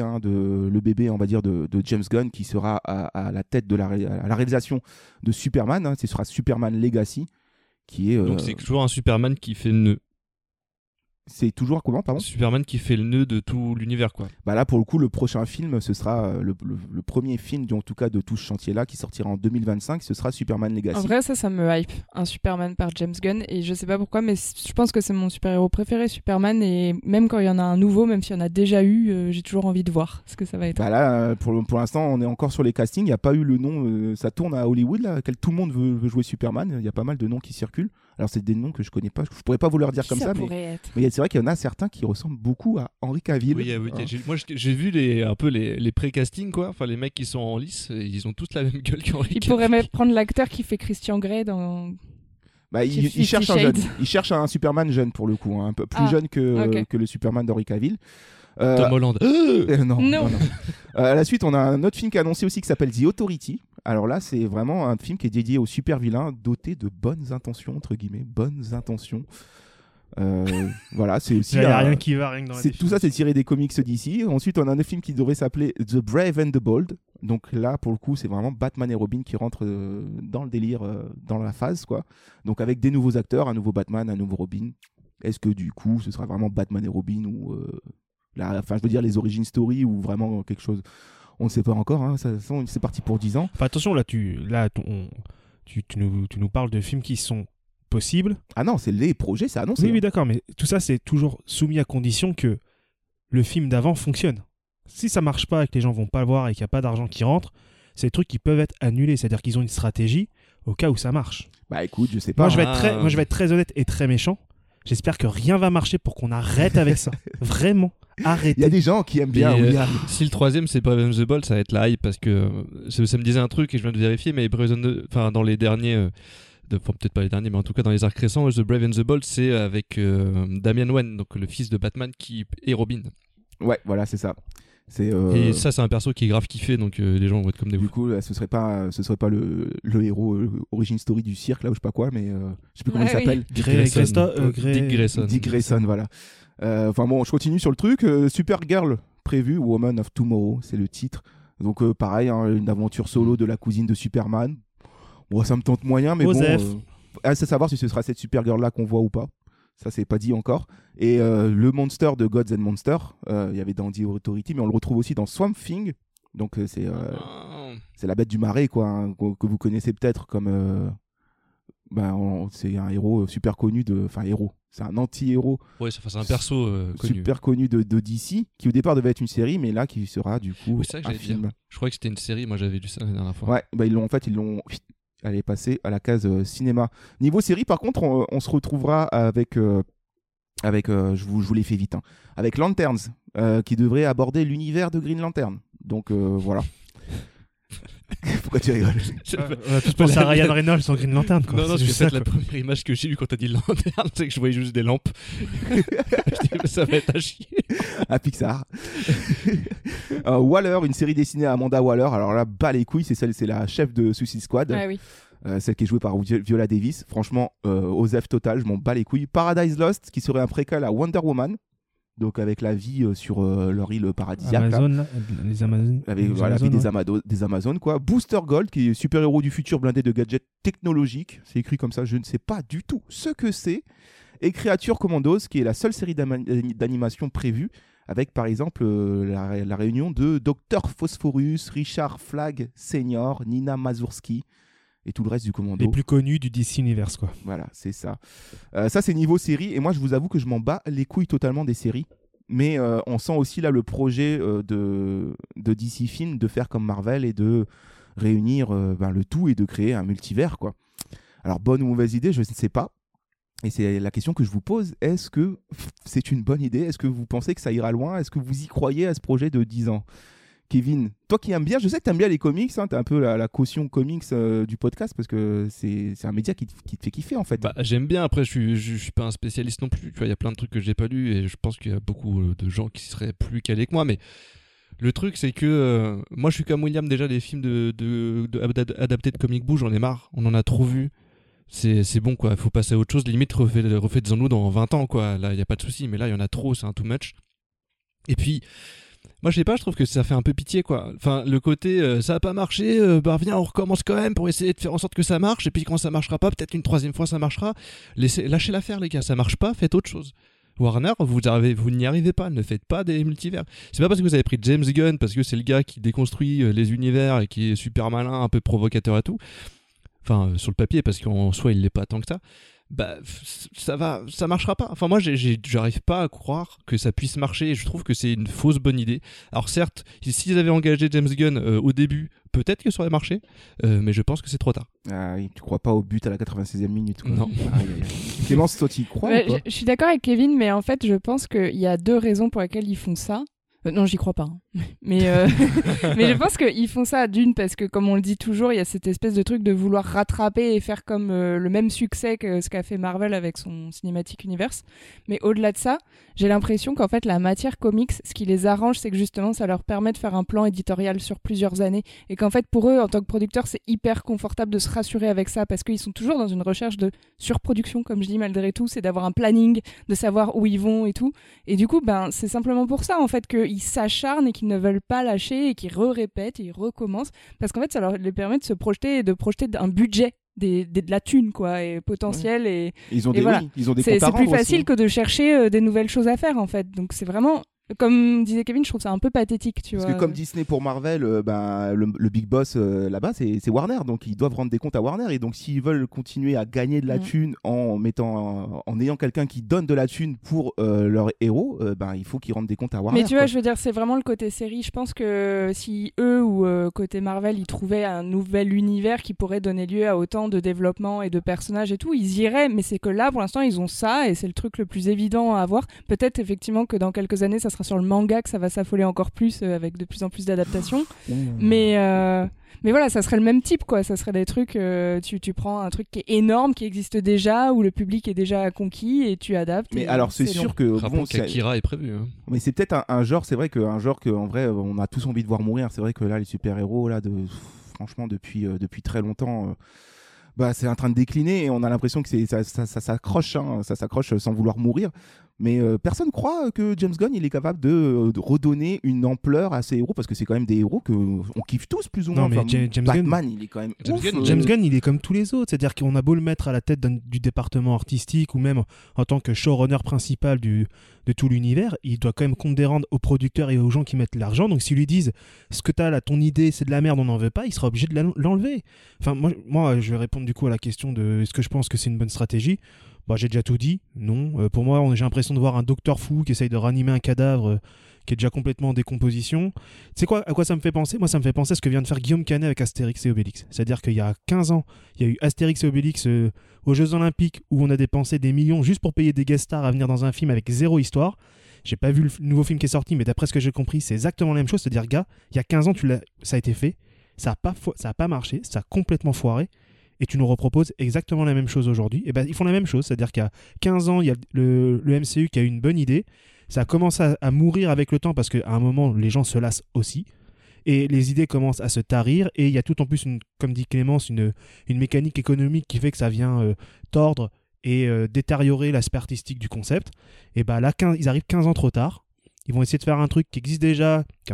on va dire, de James Gunn, qui sera à la tête de la réalisation de Superman. Ce sera Superman Legacy, qui est... Donc c'est toujours un Superman qui fait le nœud. C'est toujours comment, pardon ? Superman qui fait le nœud de tout l'univers, quoi. Là, pour le coup, le prochain film, ce sera le premier film, en tout cas, de tout ce chantier-là, qui sortira en 2025. Ce sera Superman Legacy. En vrai, ça me hype. Un Superman par James Gunn. Et je sais pas pourquoi, mais je pense que c'est mon super-héros préféré, Superman. Et même quand il y en a un nouveau, même s'il y en a déjà eu, j'ai toujours envie de voir ce que ça va être. Là, pour l'instant, on est encore sur les castings. Il n'y a pas eu le nom. Ça tourne à Hollywood, là, tout le monde veut jouer Superman. Il y a pas mal de noms qui circulent. Alors, c'est des noms que je connais pas. Je pourrais pas vous leur dire comme ça. Mais c'est vrai qu'il y en a certains qui ressemblent beaucoup à Henry Cavill. Oui, moi j'ai vu les pré-castings, quoi. Enfin, les mecs qui sont en lice, ils ont tous la même gueule qu'Henry Cavill. Il pourrait même prendre l'acteur qui fait Christian Grey dans... Bah, il cherche un jeune. Il cherche un Superman jeune pour le coup, hein, un peu plus jeune que le Superman d'Henry Cavill. Tom Holland. Non. À la suite, on a un autre film qui est annoncé aussi qui s'appelle The Authority. Alors là, c'est vraiment un film qui est dédié aux super vilains dotés de bonnes intentions, entre guillemets, bonnes intentions. Voilà, c'est aussi. Il n'y a rien qui va, rien que dans la tout ça, c'est tiré des comics d'ici. Ensuite, on a un film qui devrait s'appeler The Brave and the Bold. Donc là, pour le coup, c'est vraiment Batman et Robin qui rentrent dans le délire, dans la phase, quoi. Donc avec des nouveaux acteurs, un nouveau Batman, un nouveau Robin. Est-ce que du coup, ce sera vraiment Batman et Robin ou je veux dire les origin story ou vraiment quelque chose? On ne sait pas encore. Hein. C'est parti pour 10 ans. Enfin, attention, là, tu nous parles de films qui sont possible. Ah non, c'est les projets, c'est annoncé. Oui, d'accord, mais tout ça, c'est toujours soumis à condition que le film d'avant fonctionne. Si ça marche pas et que les gens vont pas le voir et qu'il n'y a pas d'argent qui rentre, c'est des trucs qui peuvent être annulés. C'est-à-dire qu'ils ont une stratégie au cas où ça marche. Bah écoute, je sais pas. Moi, je vais être très honnête et très méchant. J'espère que rien va marcher pour qu'on arrête avec ça. Vraiment, arrêtez. Il y a des gens qui aiment bien. Si le troisième, c'est Brave and the Bold, ça va être la hype parce que ça me disait un truc et je viens de vérifier, mais dans les derniers... peut-être pas les derniers, mais en tout cas dans les arcs récents, The Brave and the Bold, c'est avec Damian Wayne, donc le fils de Batman qui est Robin. Ouais, voilà, c'est ça. Et ça, c'est un perso qui est grave kiffé, donc les gens vont être comme des ouf. Du coup, là, ce serait pas le héros origin story du cirque, là, ou je sais pas quoi, mais je sais plus comment il s'appelle. Dick Grayson. Dick Grayson, voilà. Enfin bon, je continue sur le truc. Supergirl prévu, Woman of Tomorrow, c'est le titre. Donc pareil, hein, une aventure solo de la cousine de Superman. Bon, ça me tente moyen, mais Osef. bon. C'est à savoir si ce sera cette Supergirl là qu'on voit ou pas. Ça, c'est pas dit encore. Et le monster de Gods and Monsters, il y avait dans The Authority, mais on le retrouve aussi dans Swamp Thing. Donc c'est la bête du marais, quoi, hein, que vous connaissez peut-être comme. C'est un héros super connu c'est un anti-héros. Ouais, c'est un perso connu. Super connu de DC, qui au départ devait être une série, mais là qui sera du coup un film. Je crois que c'était une série, moi j'avais lu ça la dernière fois. Ouais, bah ils l'ont elle est passée à la case cinéma. Niveau série, par contre, on se retrouvera avec je vous l'ai fait vite, hein, avec Lanterns, qui devrait aborder l'univers de Green Lantern. Donc voilà. Pourquoi tu rigoles? On a tous pensé à Ryan Reynolds en Green Lantern, quoi. Non, c'est juste la première image que j'ai eue quand t'as dit Lantern, c'est que je voyais juste des lampes. Je dis, ça va être à chier. À Pixar. Waller, une série dessinée à Amanda Waller. Alors là, bas les couilles, c'est la chef de Suicide Squad. Ah oui. Celle qui est jouée par Viola Davis. Franchement, osef total, je m'en bats les couilles. Paradise Lost, qui serait un préquel à Wonder Woman. Donc avec la vie sur leur île paradisiaque. Amazon, les Amazones. Avec la vie des Amazones, quoi. Booster Gold, qui est super-héros du futur blindé de gadgets technologiques. C'est écrit comme ça, je ne sais pas du tout ce que c'est. Et Creature Commandos, qui est la seule série d'animation prévue, avec par exemple la réunion de Dr Phosphorus, Richard Flagg Senior, Nina Mazurski et tout le reste du commando. Les plus connus du DC Universe, quoi. Voilà, c'est ça. Ça, c'est niveau série. Et moi, je vous avoue que je m'en bats les couilles totalement des séries. Mais on sent aussi là le projet de DC Film de faire comme Marvel et de réunir le tout et de créer un multivers, quoi. Alors, bonne ou mauvaise idée, je ne sais pas. Et c'est la question que je vous pose. Est-ce que c'est une bonne idée? Est-ce que vous pensez que ça ira loin? Est-ce que vous y croyez à ce projet de 10 ans? Kevin, toi qui aimes bien, je sais que tu aimes bien les comics, hein, tu as un peu la caution comics du podcast parce que c'est un média qui te fait kiffer en fait. Bah, j'aime bien, après je suis pas un spécialiste non plus, il y a plein de trucs que j'ai pas lus et je pense qu'il y a beaucoup de gens qui seraient plus calés que moi, mais le truc c'est que moi je suis comme William, déjà les films adaptés de comic book, j'en ai marre, on en a trop vu. C'est bon quoi, il faut passer à autre chose, limite refaites-en-nous dans 20 ans quoi, là il n'y a pas de souci, mais là il y en a trop, c'est un too much. Et puis moi je sais pas, je trouve que ça fait un peu pitié quoi. Enfin le côté ça a pas marché, viens on recommence quand même pour essayer de faire en sorte que ça marche, et puis quand ça marchera pas, peut-être une troisième fois ça marchera. Lâchez l'affaire les gars, ça marche pas, faites autre chose. Warner, vous n'y arrivez pas, ne faites pas des multivers. C'est pas parce que vous avez pris James Gunn, parce que c'est le gars qui déconstruit les univers et qui est super malin, un peu provocateur et tout. Enfin sur le papier, parce qu'en soi il l'est pas tant que ça. Bah ça marchera pas. Enfin moi j'arrive pas à croire que ça puisse marcher et je trouve que c'est une fausse bonne idée. Alors certes, s'ils avaient engagé James Gunn au début, peut-être que ça aurait marché, mais je pense que c'est trop tard. Ah oui, tu crois pas au but à la 96e minute quoi. Non. Clémence, toi tu y crois ou pas? Je suis d'accord avec Kevin, mais en fait je pense qu'il y a deux raisons pour lesquelles ils font ça. Non, j'y crois pas. Hein. Mais je pense qu'ils font ça d'une parce que, comme on le dit toujours, il y a cette espèce de truc de vouloir rattraper et faire comme le même succès que ce qu'a fait Marvel avec son Cinematic Universe. Mais au-delà de ça, j'ai l'impression qu'en fait, la matière comics, ce qui les arrange, c'est que justement, ça leur permet de faire un plan éditorial sur plusieurs années. Et qu'en fait, pour eux, en tant que producteurs, c'est hyper confortable de se rassurer avec ça parce qu'ils sont toujours dans une recherche de surproduction, comme je dis, malgré tout. C'est d'avoir un planning, de savoir où ils vont et tout. Et du coup, c'est simplement pour ça, en fait, qu'ils s'acharnent et qu'ils ne veulent pas lâcher et qu'ils répètent et ils recommencent parce qu'en fait ça leur permet de se projeter et de projeter un budget de la thune quoi et potentiel et ils ont et voilà. ils ont des comptes à c'est plus rendre facile aussi. que de chercher des nouvelles choses à faire en fait, donc c'est vraiment, comme disait Kevin, je trouve ça un peu pathétique, tu vois. Parce que comme Disney pour Marvel, le big boss là-bas, c'est Warner, donc ils doivent rendre des comptes à Warner. Et donc s'ils veulent continuer à gagner de la thune en ayant quelqu'un qui donne de la thune pour leurs héros, il faut qu'ils rendent des comptes à Warner. Mais tu vois, je veux dire, c'est vraiment le côté série. Je pense que si eux ou côté Marvel, ils trouvaient un nouvel univers qui pourrait donner lieu à autant de développement et de personnages et tout, ils iraient. Mais c'est que là, pour l'instant, ils ont ça et c'est le truc le plus évident à avoir. Peut-être effectivement que dans quelques années, ça sera sur le manga que ça va s'affoler encore plus avec de plus en plus d'adaptations. Mais voilà, ça serait le même type, quoi. Ça serait des trucs, tu prends un truc qui est énorme, qui existe déjà, où le public est déjà conquis et tu adaptes. Mais alors c'est sûr que qu'Akira est prévu. Hein. Mais c'est peut-être un genre, c'est vrai qu'un genre qu'en vrai on a tous envie de voir mourir. C'est vrai que là les super-héros là, franchement depuis très longtemps. C'est en train de décliner et on a l'impression que ça s'accroche, ça s'accroche sans vouloir mourir. Mais personne croit que James Gunn il est capable de redonner une ampleur à ces héros parce que c'est quand même des héros qu'on kiffe tous plus ou moins. Non, mais James Batman, Gunn, il est quand même James Gunn, il est comme tous les autres. C'est-à-dire qu'on a beau le mettre à la tête du département artistique ou même en tant que showrunner principal de tout l'univers, il doit quand même compte des rentes aux producteurs et aux gens qui mettent l'argent. Donc s'ils lui disent ce que t'as là, ton idée, c'est de la merde, on n'en veut pas, il sera obligé de l'enlever. Enfin, moi, je vais répondre du coup à la question de est-ce que je pense que c'est une bonne stratégie. J'ai déjà tout dit, non. Pour moi, j'ai l'impression de voir un docteur fou qui essaye de ranimer un cadavre qui est déjà complètement en décomposition. Tu sais quoi, à quoi ça me fait penser ? Moi, ça me fait penser à ce que vient de faire Guillaume Canet avec Astérix et Obélix. C'est-à-dire qu'il y a 15 ans, il y a eu Astérix et Obélix aux Jeux Olympiques où on a dépensé des millions juste pour payer des guest stars à venir dans un film avec zéro histoire. J'ai pas vu le nouveau film qui est sorti, mais d'après ce que j'ai compris, c'est exactement la même chose. C'est-à-dire, gars, il y a 15 ans, ça a été fait, ça a pas marché, ça a complètement foiré. Et tu nous reproposes exactement la même chose aujourd'hui. Et ils font la même chose, c'est-à-dire qu'il y a 15 ans, il y a le MCU qui a eu une bonne idée. Ça a commencé à mourir avec le temps parce qu'à un moment, les gens se lassent aussi. Et les idées commencent à se tarir. Et il y a tout en plus, comme dit Clémence, une mécanique économique qui fait que ça vient tordre et détériorer l'aspect artistique du concept. Et là, ils arrivent 15 ans trop tard. Ils vont essayer de faire un truc qui existe déjà, qui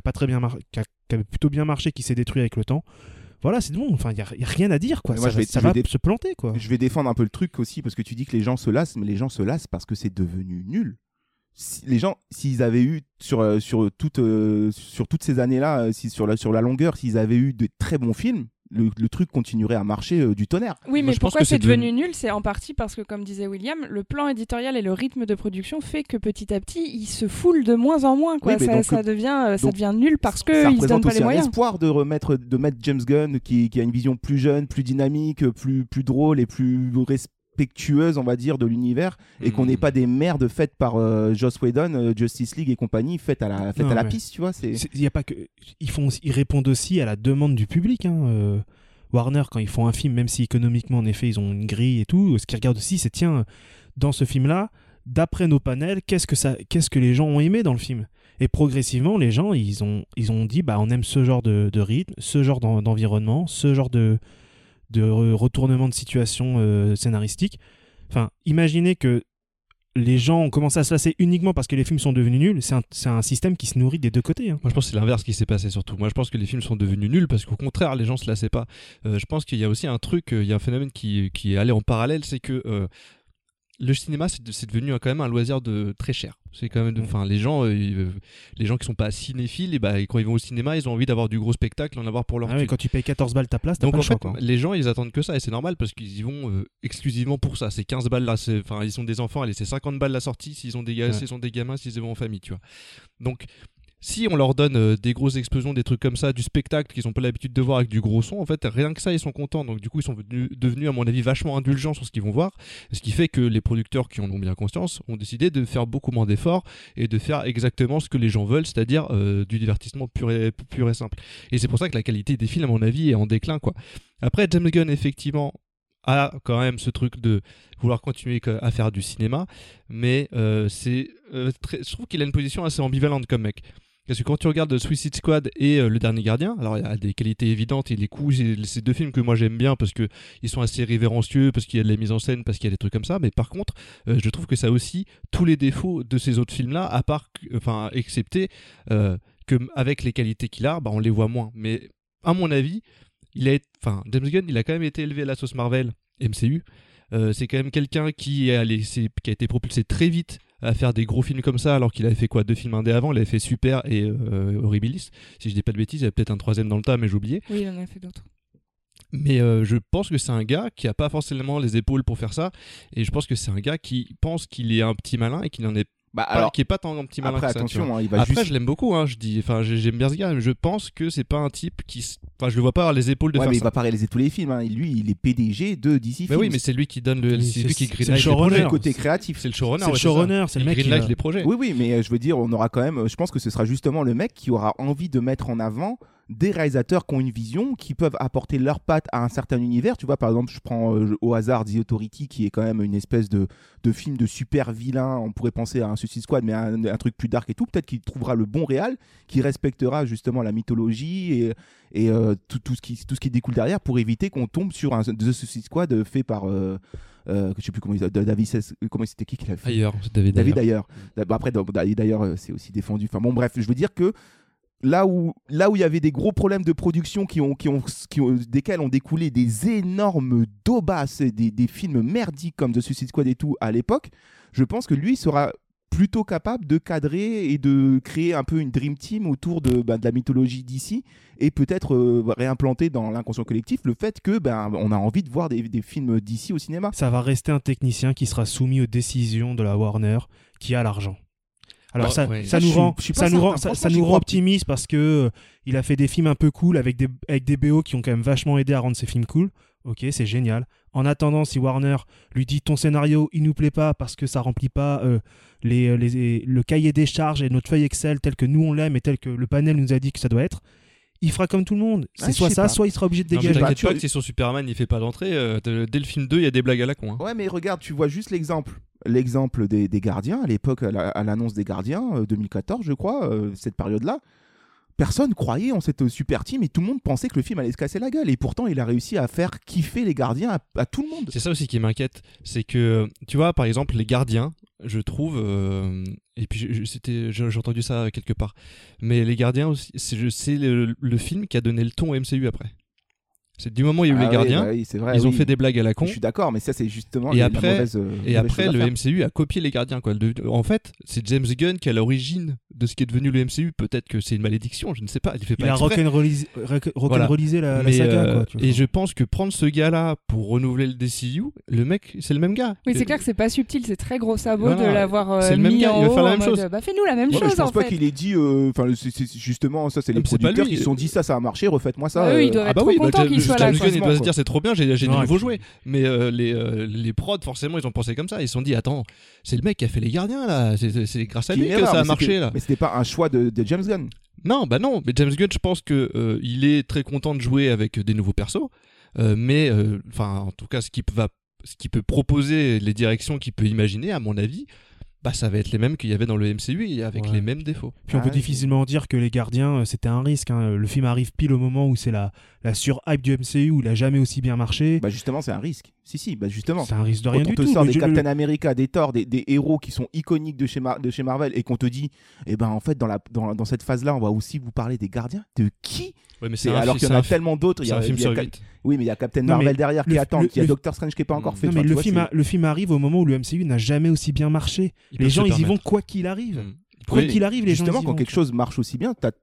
a plutôt bien marché, qui s'est détruit avec le temps. Voilà, c'est bon, enfin, il n'y a rien à dire, quoi. Ça va se planter, quoi. Je vais défendre un peu le truc aussi, parce que tu dis que les gens se lassent, mais les gens se lassent parce que c'est devenu nul. Les gens, s'ils avaient eu, sur toutes ces années-là, sur la longueur, s'ils avaient eu de très bons films, le truc continuerait à marcher du tonnerre. Oui, mais pourquoi c'est devenu nul ? C'est en partie parce que, comme disait William, le plan éditorial et le rythme de production fait que petit à petit, il se foule de moins en moins. Quoi. Oui, ça devient nul parce qu'ils ne se donnent pas les moyens. Ça représente aussi un espoir de mettre James Gunn, qui a une vision plus jeune, plus dynamique, plus drôle et plus respectueuse, on va dire, de l'univers, et qu'on n'ait pas des merdes faites par Joss Whedon, Justice League et compagnie, faites à la piste, tu vois. Y a pas que... ils répondent aussi à la demande du public, Warner, quand ils font un film, même si économiquement, en effet, ils ont une grille et tout, ce qu'ils regardent aussi, c'est tiens, dans ce film-là, d'après nos panels, qu'est-ce que les gens ont aimé dans le film ? Et progressivement, les gens, ils ont dit, on aime ce genre de rythme, ce genre d'environnement, ce genre de retournement de situation scénaristique. Enfin, imaginez que les gens ont commencé à se lasser uniquement parce que les films sont devenus nuls. C'est un système qui se nourrit des deux côtés. Moi, je pense que c'est l'inverse qui s'est passé surtout. Moi, je pense que les films sont devenus nuls parce qu'au contraire, les gens se lassaient pas. Je pense qu'il y a aussi un truc, il y a un phénomène qui est allé en parallèle, c'est que le cinéma, c'est devenu quand même un loisir très cher. C'est quand même, les gens qui sont pas cinéphiles, et quand ils vont au cinéma, ils ont envie d'avoir du gros spectacle, en avoir pour leur quand tu payes 14 balles ta place, t'as donc pas en le choix, fait, quoi. les gens, ils attendent que ça, et c'est normal parce qu'ils y vont exclusivement pour ça. C'est 15 balles là, ils sont des enfants, allez, c'est 50 balles la sortie s'ils ont des gamins, s'ils y vont en famille, tu vois. Donc si on leur donne des grosses explosions, des trucs comme ça, du spectacle qu'ils n'ont pas l'habitude de voir avec du gros son, en fait, rien que ça, ils sont contents. Donc du coup, ils sont devenus, à mon avis, vachement indulgents sur ce qu'ils vont voir. Ce qui fait que les producteurs qui en ont bien conscience ont décidé de faire beaucoup moins d'efforts et de faire exactement ce que les gens veulent, c'est-à-dire du divertissement pur et simple. Et c'est pour ça que la qualité des films, à mon avis, est en déclin, quoi. Après, James Gunn, effectivement, a quand même ce truc de vouloir continuer à faire du cinéma, mais je trouve qu'il a une position assez ambivalente comme mec. Parce que quand tu regardes Suicide Squad et Le Dernier Gardien, alors il y a des qualités évidentes et les coups, c'est deux films que moi j'aime bien parce qu'ils sont assez révérencieux, parce qu'il y a de la mise en scène, parce qu'il y a des trucs comme ça, mais par contre, je trouve que ça a aussi tous les défauts de ces autres films-là, excepté qu'avec les qualités qu'il a, on les voit moins. Mais à mon avis, James Gunn, il a quand même été élevé à la sauce Marvel, MCU. C'est quand même quelqu'un qui a été propulsé très vite à faire des gros films comme ça, alors qu'il avait fait 2 films indés avant. Il avait fait Super et Horribilis, si je dis pas de bêtises. Il y a peut-être un 3e dans le tas, mais j'ai oublié. Oui, il en a fait d'autres. Mais je pense que c'est un gars qui a pas forcément les épaules pour faire ça, et je pense que c'est un gars qui pense qu'il est un petit malin et qu'il n'en est qui est pas tant un petit malin après, que ça. attention, Après, je l'aime beaucoup, j'aime bien ce gars, mais je pense que c'est pas un type qui, je le vois pas avoir les épaules de faire ça. Mais il va pas réaliser tous les films, Lui, il est PDG de DC Films. Oui, mais c'est lui qui donne c'est lui qui greenlight les projets. Côté créatif, c'est le showrunner. C'est le mec qui greenlight les projets. Oui, mais je veux dire, on aura quand même. Je pense que ce sera justement le mec qui aura envie de mettre en avant des réalisateurs qui ont une vision, qui peuvent apporter leur patte à un certain univers. Tu vois, par exemple, je prends au hasard The Authority, qui est quand même une espèce de film de super vilain. On pourrait penser à un Suicide Squad, mais un truc plus dark et tout. Peut-être qu'il trouvera le bon réal, qui respectera justement la mythologie et tout ce qui découle derrière, pour éviter qu'on tombe sur un The Suicide Squad fait par... je sais plus comment c'était qui l'a fait. David Ayer. Après, David Ayer, c'est aussi défendu. Enfin bon, bref, je veux dire que là où il y avait des gros problèmes de production desquels ont découlé des énormes daubasses, des films merdiques comme The Suicide Squad et tout à l'époque, je pense que lui sera plutôt capable de cadrer et de créer un peu une dream team autour de la mythologie d'ici, et peut-être réimplanter dans l'inconscient collectif le fait que on a envie de voir des films d'ici au cinéma. Ça va rester un technicien qui sera soumis aux décisions de la Warner, qui a l'argent. Alors ça nous rend optimistes parce que il a fait des films un peu cool avec des BO qui ont quand même vachement aidé à rendre ces films cool. Ok, c'est génial. En attendant, si Warner lui dit ton scénario il nous plaît pas parce que ça remplit pas le cahier des charges et notre feuille Excel tel que nous on l'aime et tel que le panel nous a dit que ça doit être, il fera comme tout le monde. C'est soit ça, soit il sera obligé de dégager. T'inquiète pas que si son Superman il fait pas d'entrée, dès le film 2 il y a des blagues à la con. Ouais, mais regarde, tu vois juste l'exemple des Gardiens à l'époque, à l'annonce des Gardiens 2014 je crois, cette période-là. Personne croyait en cette super team et tout le monde pensait que le film allait se casser la gueule, et pourtant il a réussi à faire kiffer les Gardiens à tout le monde. C'est ça aussi qui m'inquiète, c'est que tu vois par exemple les Gardiens, je trouve et puis j'ai entendu ça quelque part, mais les Gardiens aussi, c'est le film qui a donné le ton au MCU après. C'est du moment où il y a eu les Gardiens, ils ont fait des blagues à la con. Je suis d'accord, mais ça c'est justement la mauvaise le MCU a copié les Gardiens, quoi. En fait, c'est James Gunn qui est à l'origine de ce qui est devenu le MCU. Peut-être que c'est une malédiction, je ne sais pas. Il a rock'n'rollisé la saga, quoi. Et je pense que prendre ce gars-là pour renouveler le DCU, le mec, c'est le même gars. Oui, c'est clair que c'est pas subtil, c'est très gros sabot de l'avoir c'est le même gars, il va faire la même chose. Fais-nous la même chose, en fait. Je pense pas qu'il ait dit. C'est justement ça, c'est les producteurs qui se sont dit ça a marché, refaites-moi ça. Eux, ils doivent être trop contents qu'ils soient là. James Gunn, il doit se dire c'est trop bien, j'ai des nouveaux jouets. Mais les prods, forcément, ils ont pensé comme ça. Ils se sont dit attends, c'est le mec qui a fait les Gardiens là, c'est grâce à lui que ça a marché là. Mais c'était pas un choix de James Gunn. Non, mais James Gunn, je pense que il est très content de jouer avec des nouveaux persos, mais en tout cas ce qu'il peut proposer, les directions qu'il peut imaginer, à mon avis, ça va être les mêmes qu'il y avait dans le MCU et avec les mêmes défauts. Puis on peut difficilement dire que les Gardiens c'était un risque. Le film arrive pile au moment où c'est la sur-hype du MCU, où il a jamais aussi bien marché. Justement, c'est un risque. Justement. C'est un risque de rien du tout. Quand on te sort des Captain America, des Thor, des héros qui sont iconiques de chez Marvel, et qu'on te dit, en fait, dans cette phase-là, on va aussi vous parler des Gardiens. De qui ? Alors qu'il y en a tellement d'autres. C'est un film sur 8. Oui, mais il y a Captain Marvel derrière qui attend, il y a Doctor Strange qui n'est pas encore fait. Mais le film arrive au moment où le MCU n'a jamais aussi bien marché. Les gens, ils y vont quoi qu'il arrive. Quoi qu'il arrive, les gens. Justement, quand quelque chose marche aussi bien,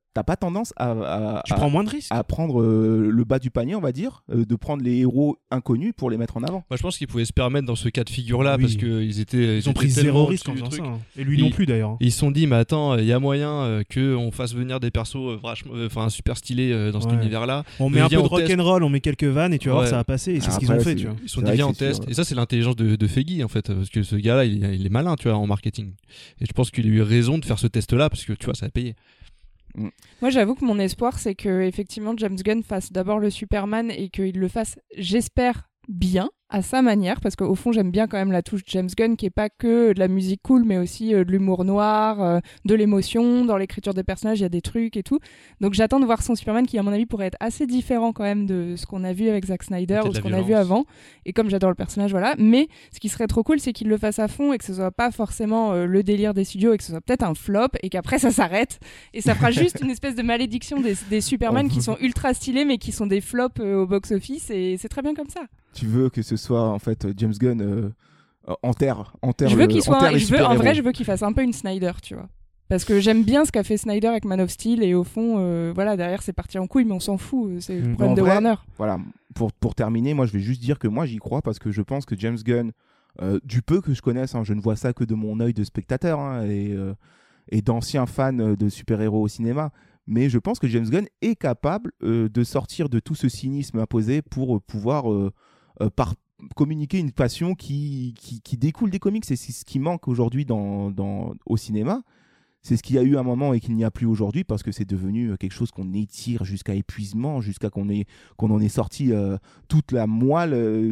t'as pas tendance tu prends moins de risques. à prendre le bas du panier, on va dire, de prendre les héros inconnus pour les mettre en avant. Moi, je pense qu'ils pouvaient se permettre dans ce cas de figure-là Oui. parce qu'ils Ils ont pris zéro risque en faisant ça. Et lui non plus d'ailleurs. Ils se sont dit, mais attends, il y a moyen qu'on fasse venir des persos super stylés dans cet univers-là. On met un peu de rock'n'roll, on met quelques vannes et tu vas voir, ça va passer. Et c'est ce qu'ils ont fait, tu vois. Ils sont dit, viens, on teste. Et ça, c'est l'intelligence de Feige, en fait, parce que ce gars-là, il est malin, tu vois, en marketing. Et je pense qu'il a eu raison de faire ce test-là parce que, tu vois, ça a payé. Moi, j'avoue que mon espoir, c'est que effectivement James Gunn fasse d'abord le Superman et qu'il le fasse, j'espère, bien, à sa manière, parce qu'au fond, j'aime bien quand même la touche James Gunn, qui est pas que de la musique cool, mais aussi de l'humour noir, de l'émotion, dans l'écriture des personnages, il y a des trucs et tout. Donc j'attends de voir son Superman, qui à mon avis pourrait être assez différent quand même de ce qu'on a vu avec Zack Snyder ou ce qu'on a vu avant. Et comme j'adore le personnage, voilà. Mais ce qui serait trop cool, c'est qu'il le fasse à fond et que ce soit pas forcément le délire des studios et que ce soit peut-être un flop et qu'après ça s'arrête et ça fera juste une espèce de malédiction des Superman qui sont ultra stylés mais qui sont des flops au box-office et c'est très bien comme ça. Tu veux que ce soit en fait James Gunn enterre je veux qu'il soit en vrai, je veux qu'il fasse un peu une Snyder, tu vois. Parce que j'aime bien ce qu'a fait Snyder avec Man of Steel et au fond voilà, derrière c'est parti en couille mais on s'en fout, c'est le problème de Warner. Voilà, pour terminer, moi je vais juste dire que moi j'y crois parce que je pense que James Gunn, du peu que je connaisse, je ne vois ça que de mon œil de spectateur et d'ancien fan de super-héros au cinéma. Mais je pense que James Gunn est capable de sortir de tout ce cynisme imposé pour pouvoir communiquer une passion qui découle des comics. C'est ce qui manque aujourd'hui au cinéma. C'est ce qu'il y a eu à un moment et qu'il n'y a plus aujourd'hui parce que c'est devenu quelque chose qu'on étire jusqu'à épuisement, jusqu'à qu'on en ait sorti toute la moelle,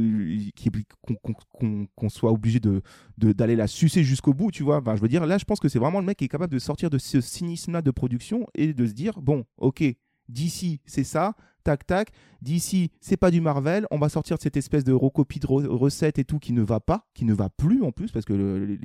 qu'on soit obligé d'aller la sucer jusqu'au bout, tu vois. Enfin, je veux dire, là, je pense que c'est vraiment le mec qui est capable de sortir de ce cynisme-là de production et de se dire, bon, ok, DC, c'est ça, tac, tac, DC, c'est pas du Marvel, on va sortir de cette espèce de recopie de recettes et tout qui ne va plus en plus, parce que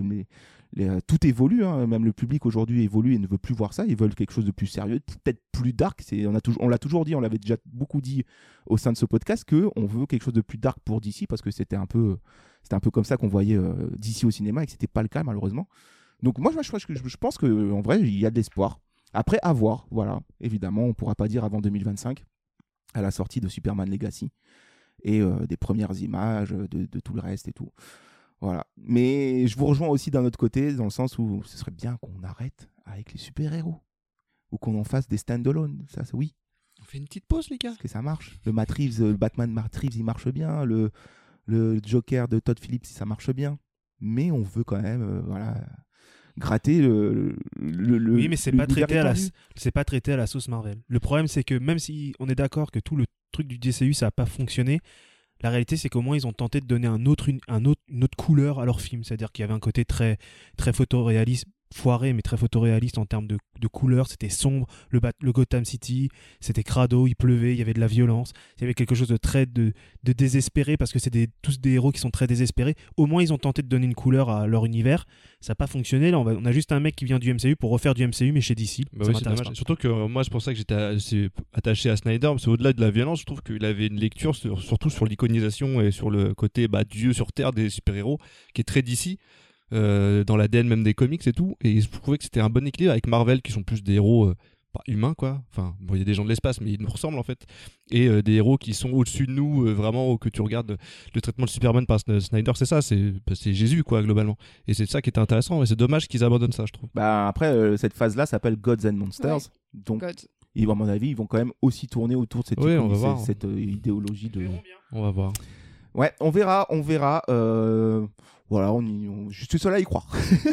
tout évolue, même le public aujourd'hui évolue et ne veut plus voir ça, ils veulent quelque chose de plus sérieux, peut-être plus dark, on l'a toujours dit, on l'avait déjà beaucoup dit au sein de ce podcast, qu'on veut quelque chose de plus dark pour DC, parce que c'était un peu comme ça qu'on voyait DC au cinéma, et que c'était pas le cas malheureusement. Donc moi je pense qu'en vrai il y a de l'espoir. Après, à voir, voilà. Évidemment, on ne pourra pas dire avant 2025, à la sortie de Superman Legacy, et des premières images, de tout le reste et tout. Voilà. Mais je vous rejoins aussi d'un autre côté, dans le sens où ce serait bien qu'on arrête avec les super-héros, ou qu'on en fasse des stand-alone, ça c'est oui. On fait une petite pause, les gars. Parce que ça marche. Le Batman Matt Reeves, il marche bien. Le Joker de Todd Phillips, ça marche bien. Mais on veut quand même, gratter oui, mais c'est pas traité à la sauce Marvel. Le problème, c'est que même si on est d'accord que tout le truc du DCU ça a pas fonctionné, la réalité c'est qu'au moins ils ont tenté de donner une autre couleur à leur film, c'est-à-dire qu'il y avait un côté très très photoréaliste, foiré mais très photoréaliste en termes de couleurs, c'était sombre, le Gotham City, c'était crado, il pleuvait, il y avait de la violence, il y avait quelque chose de très de désespéré parce que c'est tous des héros qui sont très désespérés. Au moins ils ont tenté de donner une couleur à leur univers, ça n'a pas fonctionné. Là on a juste un mec qui vient du MCU pour refaire du MCU mais chez DC. Bah oui, c'est dommage. Surtout que moi c'est pour ça que j'étais assez attaché à Snyder, parce qu'au-delà de la violence je trouve qu'il avait une lecture surtout sur l'iconisation et sur le côté Dieu sur Terre des super-héros qui est très DC. Dans l'ADN même des comics et tout, et je trouvais que c'était un bon équilibre avec Marvel qui sont plus des héros pas humains quoi, enfin bon il y a des gens de l'espace mais ils nous ressemblent en fait, et des héros qui sont au-dessus de nous, vraiment que tu regardes le traitement de Superman par Snyder, c'est ça, c'est Jésus quoi globalement, et c'est ça qui était intéressant, et c'est dommage qu'ils abandonnent ça je trouve. Après cette phase là s'appelle Gods and Monsters, donc à mon avis ils vont quand même aussi tourner autour de cette idéologie de... On va voir. Ouais, on verra. Voilà, je suis seul à y croire.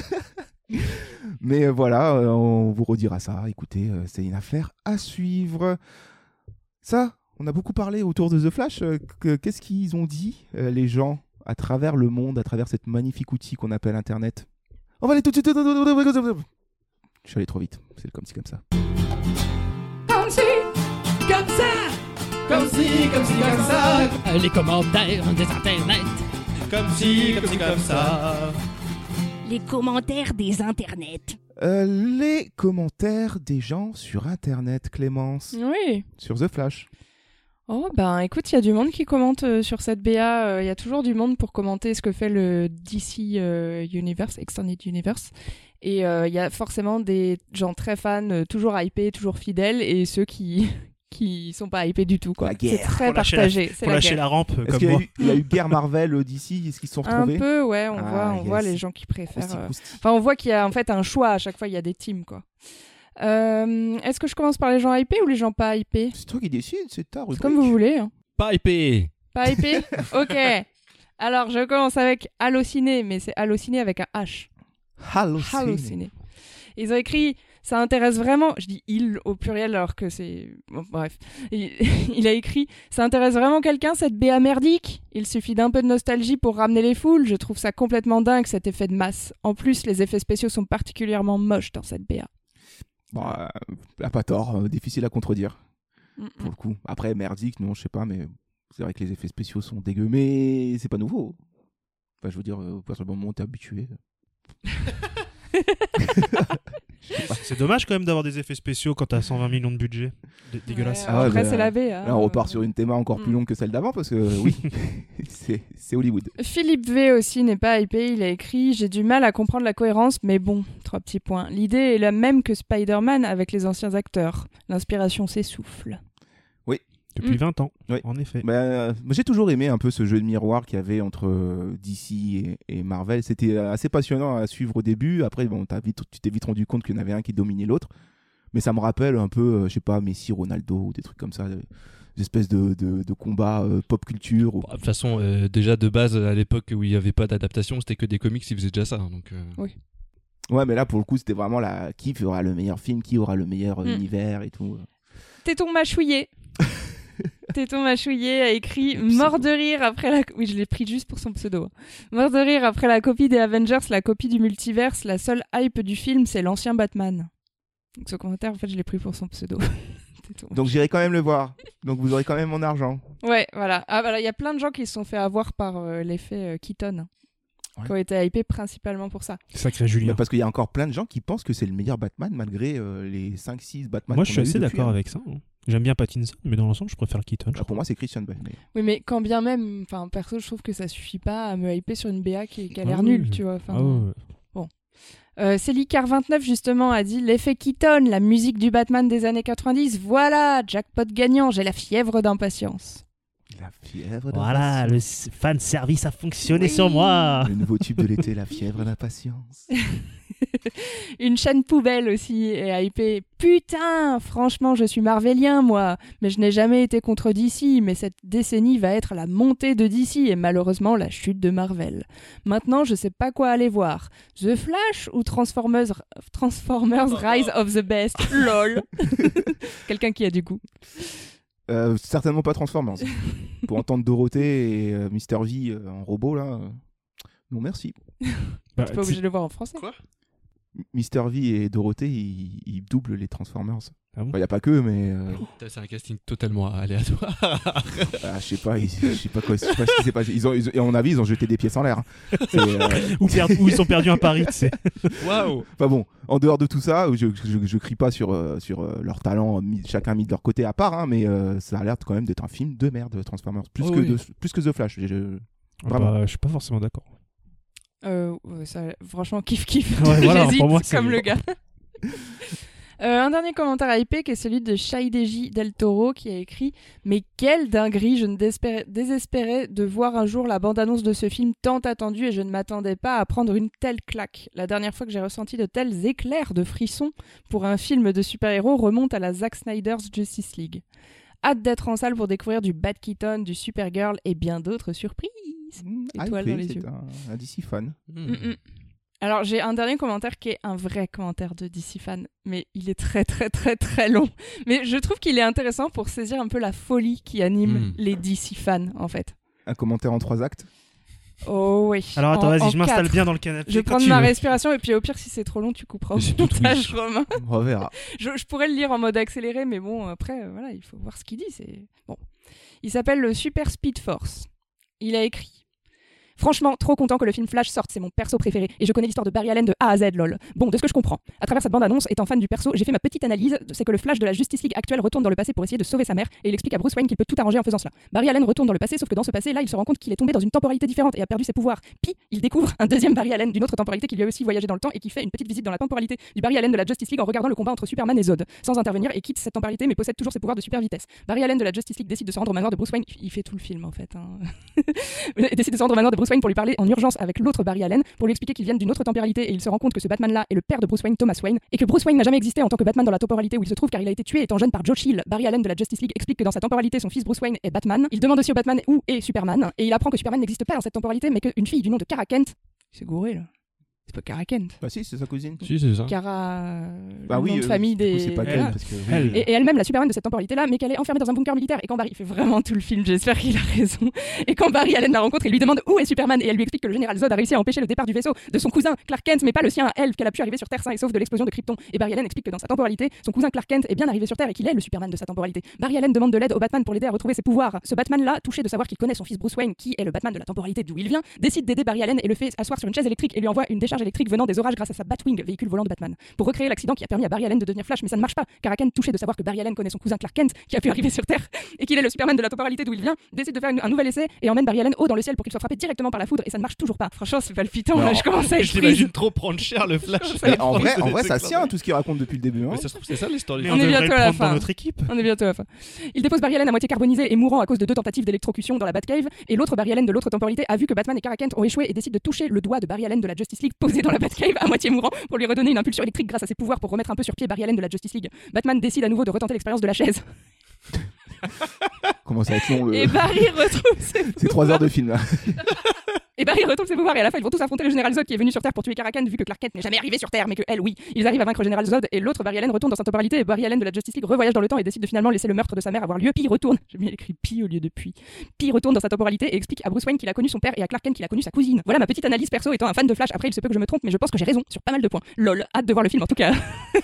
Mais voilà, on vous redira ça. Écoutez, c'est une affaire à suivre. Ça, on a beaucoup parlé autour de The Flash. Qu'est-ce qu'ils ont dit, les gens, à travers le monde, à travers cette magnifique outil qu'on appelle Internet? On va aller tout de suite. Je suis allé trop vite. C'est comme ci, comme ça. Comme ci, comme ça. Comme ci, comme ça. Les commentaires des internets. Comme ci, comme ça. Les commentaires des internets. Les commentaires des gens sur Internet, Clémence. Oui. Sur The Flash. Oh, ben écoute, il y a du monde qui commente sur cette BA. Il y a toujours du monde pour commenter ce que fait le DC Universe, Extended Universe. Et il y a forcément des gens très fans, toujours hypés, toujours fidèles, et ceux qui sont pas hypés du tout, quoi. C'est très partagé. Faut lâcher la rampe. Est-ce qu'il y a eu guerre Marvel DC? Est-ce qu'ils se sont retrouvés? Un peu, ouais. On voit les gens qui préfèrent. Enfin, on voit qu'il y a en fait un choix. À chaque fois, il y a des teams, quoi. Est-ce que je commence par les gens hypés ou les gens pas hypés? C'est toi qui décides, c'est ta rubrique. Comme vous voulez. Hein. Pas hypé. Pas hypé? Ok. Alors, je commence avec Allociné, mais c'est Allociné avec un H. Allociné. Ils ont écrit « Ça intéresse vraiment », je dis « il » au pluriel alors que c'est... Bon, bref. Il a écrit « Ça intéresse vraiment quelqu'un cette BA merdique ? Il suffit d'un peu de nostalgie pour ramener les foules, je trouve ça complètement dingue cet effet de masse. En plus, les effets spéciaux sont particulièrement moches dans cette BA. » Bon, pas tort, difficile à contredire, pour le coup. Après, merdique, non, je sais pas, mais c'est vrai que les effets spéciaux sont dégueux, mais c'est pas nouveau. Enfin, je veux dire, au partir du moment où t'es habitué... C'est dommage quand même d'avoir des effets spéciaux quand t'as 120 millions de budget. Dégueulasse. Après, c'est la V. Là, on repart sur une théma encore plus longue que celle d'avant parce que oui, c'est Hollywood. Philippe V aussi n'est pas hypé. Il a écrit « J'ai du mal à comprendre la cohérence, mais bon, 3 petits points. L'idée est la même que Spider-Man avec les anciens acteurs. L'inspiration s'essouffle. » Oui. Depuis 20 ans, oui. En effet. J'ai toujours aimé un peu ce jeu de miroir qu'il y avait entre DC et Marvel. C'était assez passionnant à suivre au début. Après, bon, tu t'es vite rendu compte qu'il y en avait un qui dominait l'autre. Mais ça me rappelle un peu, je sais pas, Messi, Ronaldo, ou des trucs comme ça, des espèces de combats pop culture. De toute façon, déjà de base, à l'époque où il n'y avait pas d'adaptation, c'était que des comics, ils faisaient déjà ça. Donc, Oui. Ouais, mais là, pour le coup, c'était vraiment qui aura le meilleur film, qui aura le meilleur univers et tout. Téton mâchouillé. Téton Machouillé a écrit « Mort de rire après la... » Oui, je l'ai pris juste pour son pseudo. « Mort de rire après la copie des Avengers, la copie du multiverse, la seule hype du film, c'est l'ancien Batman. » Donc ce commentaire, en fait, je l'ai pris pour son pseudo. Donc j'irai quand même le voir. Donc vous aurez quand même mon argent. Ouais, voilà. Ah, voilà, il y a plein de gens qui se sont fait avoir par l'effet Keaton. Ouais. Qui ont été hypés principalement pour ça. Sacré Julien. Parce qu'il y a encore plein de gens qui pensent que c'est le meilleur Batman malgré les 5-6 Batman. Moi je suis assez d'accord avec ça. J'aime bien Pattinson, mais dans l'ensemble je préfère Keaton. Pour moi c'est Christian Bale. Oui, mais quand bien même, perso je trouve que ça suffit pas à me hyper sur une BA qui a l'air nulle, tu vois. Bon. C'est Licar29 justement a dit l'effet Keaton, la musique du Batman des années 90, voilà, jackpot gagnant, j'ai la fièvre d'impatience. La fièvre Voilà, le fan service a fonctionné sur moi. Le nouveau tube de l'été, la fièvre d'impatience. Une chaîne poubelle aussi est hypée. Putain, franchement, je suis marvelien, moi. Mais je n'ai jamais été contre DC. Mais cette décennie va être la montée de DC et malheureusement la chute de Marvel. Maintenant, je sais pas quoi aller voir. The Flash ou Transformers Rise of the Best. LOL. Quelqu'un qui a du goût. Certainement pas Transformers. Pour entendre Dorothée et Mr. V en robot, là. Non, merci. T'es pas obligé de le voir en français. Quoi ? Mr. V et Dorothée, ils doublent les Transformers. Ah bon ? Y a pas que, mais. C'est un casting totalement aléatoire. Je sais pas ce qui s'est passé. À mon avis, ils ont jeté des pièces en l'air. Ou ils sont perdus à Paris, tu sais. Waouh. Enfin bon, en dehors de tout ça, je crie pas sur leur talent, chacun mis de leur côté à part, mais ça a l'air quand même d'être un film de merde, Transformers. Plus que The Flash. Je suis pas forcément d'accord. Franchement, kiff. Ouais, voilà, j'hésite pour moi, comme le gars. Un dernier commentaire à IP qui est celui de Shaideji Del Toro qui a écrit « Mais quelle dinguerie, je ne désespérais de voir un jour la bande-annonce de ce film tant attendu et je ne m'attendais pas à prendre une telle claque. La dernière fois que j'ai ressenti de tels éclairs de frissons pour un film de super-héros remonte à la Zack Snyder's Justice League. Hâte d'être en salle pour découvrir du Bat Keaton, du Supergirl et bien d'autres surprises. » Étoile dans les yeux. Un DC fan. Alors, j'ai un dernier commentaire qui est un vrai commentaire de DC fan, mais il est très très très très long. Mais je trouve qu'il est intéressant pour saisir un peu la folie qui anime les DC fans, en fait. Un commentaire en 3 actes ? Oh oui. Alors attends, vas-y, je m'installe bien dans le canapé. Je vais prendre ma respiration et puis au pire, si c'est trop long, tu couperas au montage, Romain. On verra. Je pourrais le lire en mode accéléré, mais bon, après, voilà, il faut voir ce qu'il dit. Bon. Il s'appelle le Super Speed Force. Il a écrit Franchement, trop content que le film Flash sorte, c'est mon perso préféré et je connais l'histoire de Barry Allen de A à Z, lol. Bon, de ce que je comprends, à travers cette bande-annonce, étant fan du perso, j'ai fait ma petite analyse, c'est que le Flash de la Justice League actuelle retourne dans le passé pour essayer de sauver sa mère et il explique à Bruce Wayne qu'il peut tout arranger en faisant cela. Barry Allen retourne dans le passé, sauf que dans ce passé-là, il se rend compte qu'il est tombé dans une temporalité différente et a perdu ses pouvoirs. Puis, il découvre un deuxième Barry Allen d'une autre temporalité qui lui a aussi voyagé dans le temps et qui fait une petite visite dans la temporalité du Barry Allen de la Justice League en regardant le combat entre Superman et Zod, sans intervenir et quitte cette temporalité mais possède toujours ses pouvoirs de super vitesse. Barry Allen de la Justice League décide de se rendre au manoir de Bruce Wayne, il fait tout le film en fait. Décide de se rendre au manoir de Bruce Wayne pour lui parler en urgence avec l'autre Barry Allen, pour lui expliquer qu'ils viennent d'une autre temporalité et il se rend compte que ce Batman-là est le père de Bruce Wayne, Thomas Wayne, et que Bruce Wayne n'a jamais existé en tant que Batman dans la temporalité où il se trouve car il a été tué étant jeune par Joe Chill. Barry Allen de la Justice League explique que dans sa temporalité son fils Bruce Wayne est Batman. Il demande aussi au Batman où est Superman et il apprend que Superman n'existe pas dans cette temporalité mais qu'une fille du nom de Kara Kent, c'est gouré là. C'est pas Kara Kent. Bah si, c'est sa cousine. Si, c'est ça. Kara, bah oui, nom de famille des. C'est pas voilà. parce que et elle-même la Superman de cette temporalité-là, mais qu'elle est enfermée dans un bunker militaire. Et quand Barry fait vraiment tout le film, j'espère qu'il a raison. Et quand Barry Allen la rencontre, il lui demande où est Superman et elle lui explique que le général Zod a réussi à empêcher le départ du vaisseau de son cousin Clark Kent, mais pas le sien à elle, qu'elle a pu arriver sur Terre sain et sauf de l'explosion de Krypton. Et Barry Allen explique que dans sa temporalité, son cousin Clark Kent est bien arrivé sur Terre et qu'il est le Superman de sa temporalité. Barry Allen demande de l'aide au Batman pour l'aider à retrouver ses pouvoirs. Ce Batman-là, touché de savoir qu'il connaît son fils Bruce Wayne, qui est le Batman de la temporalité d'où il vient, décide d'aider Barry Allen et le fait asseoir sur une chaise électrique et lui envoie une décharge électrique venant des orages grâce à sa Batwing, véhicule volant de Batman, pour recréer l'accident qui a permis à Barry Allen de devenir Flash, mais ça ne marche pas. Car Kent, touché de savoir que Barry Allen connaît son cousin Clark Kent, qui a pu arriver sur Terre, et qu'il est le Superman de la temporalité d'où il vient, décide de faire un nouvel essai et emmène Barry Allen haut dans le ciel pour qu'il soit frappé directement par la foudre, et ça ne marche toujours pas. Franchement, c'est palpitant, là, je commence à être Je t'imagine trop prendre cher le Flash. Mais en vrai, ça tient tout ce qu'il raconte depuis le début. Hein. Mais ça se trouve, c'est ça l'histoire du On est bientôt à la fin. Notre équipe. On est bientôt à la fin. Il dépose Barry Allen à moitié carbonisé et mourant à cause de 2 tentatives d'électrocution dans la Batcave, et l'autre Barry Allen de l'autre temporalité a vu que Batman et Kara Kent ont échoué et décide de toucher le doigt de Barry Allen de la Justice League posé dans la Batcave à moitié mourant pour lui redonner une impulsion électrique grâce à ses pouvoirs pour remettre un peu sur pied Barry Allen de la Justice League. Batman décide à nouveau de retenter l'expérience de la chaise. Comment ça va être long le... Et Barry retrouve ses C'est 3 heures de film là. Et Barry retrouve ses pouvoirs et à la fin ils vont tous affronter le général Zod qui est venu sur Terre pour tuer Kara Kent vu que Clark Kent n'est jamais arrivé sur Terre mais que elle oui. Ils arrivent à vaincre le général Zod et l'autre Barry Allen retourne dans sa temporalité et Barry Allen de la Justice League revoyage dans le temps et décide de finalement laisser le meurtre de sa mère avoir lieu. Puis retourne, j'ai bien écrit Pi au lieu de Puis. Puis retourne dans sa temporalité et explique à Bruce Wayne qu'il a connu son père et à Clark Kent qu'il a connu sa cousine. Voilà ma petite analyse perso étant un fan de Flash. Après il se peut que je me trompe mais je pense que j'ai raison sur pas mal de points. Lol, hâte de voir le film en tout cas.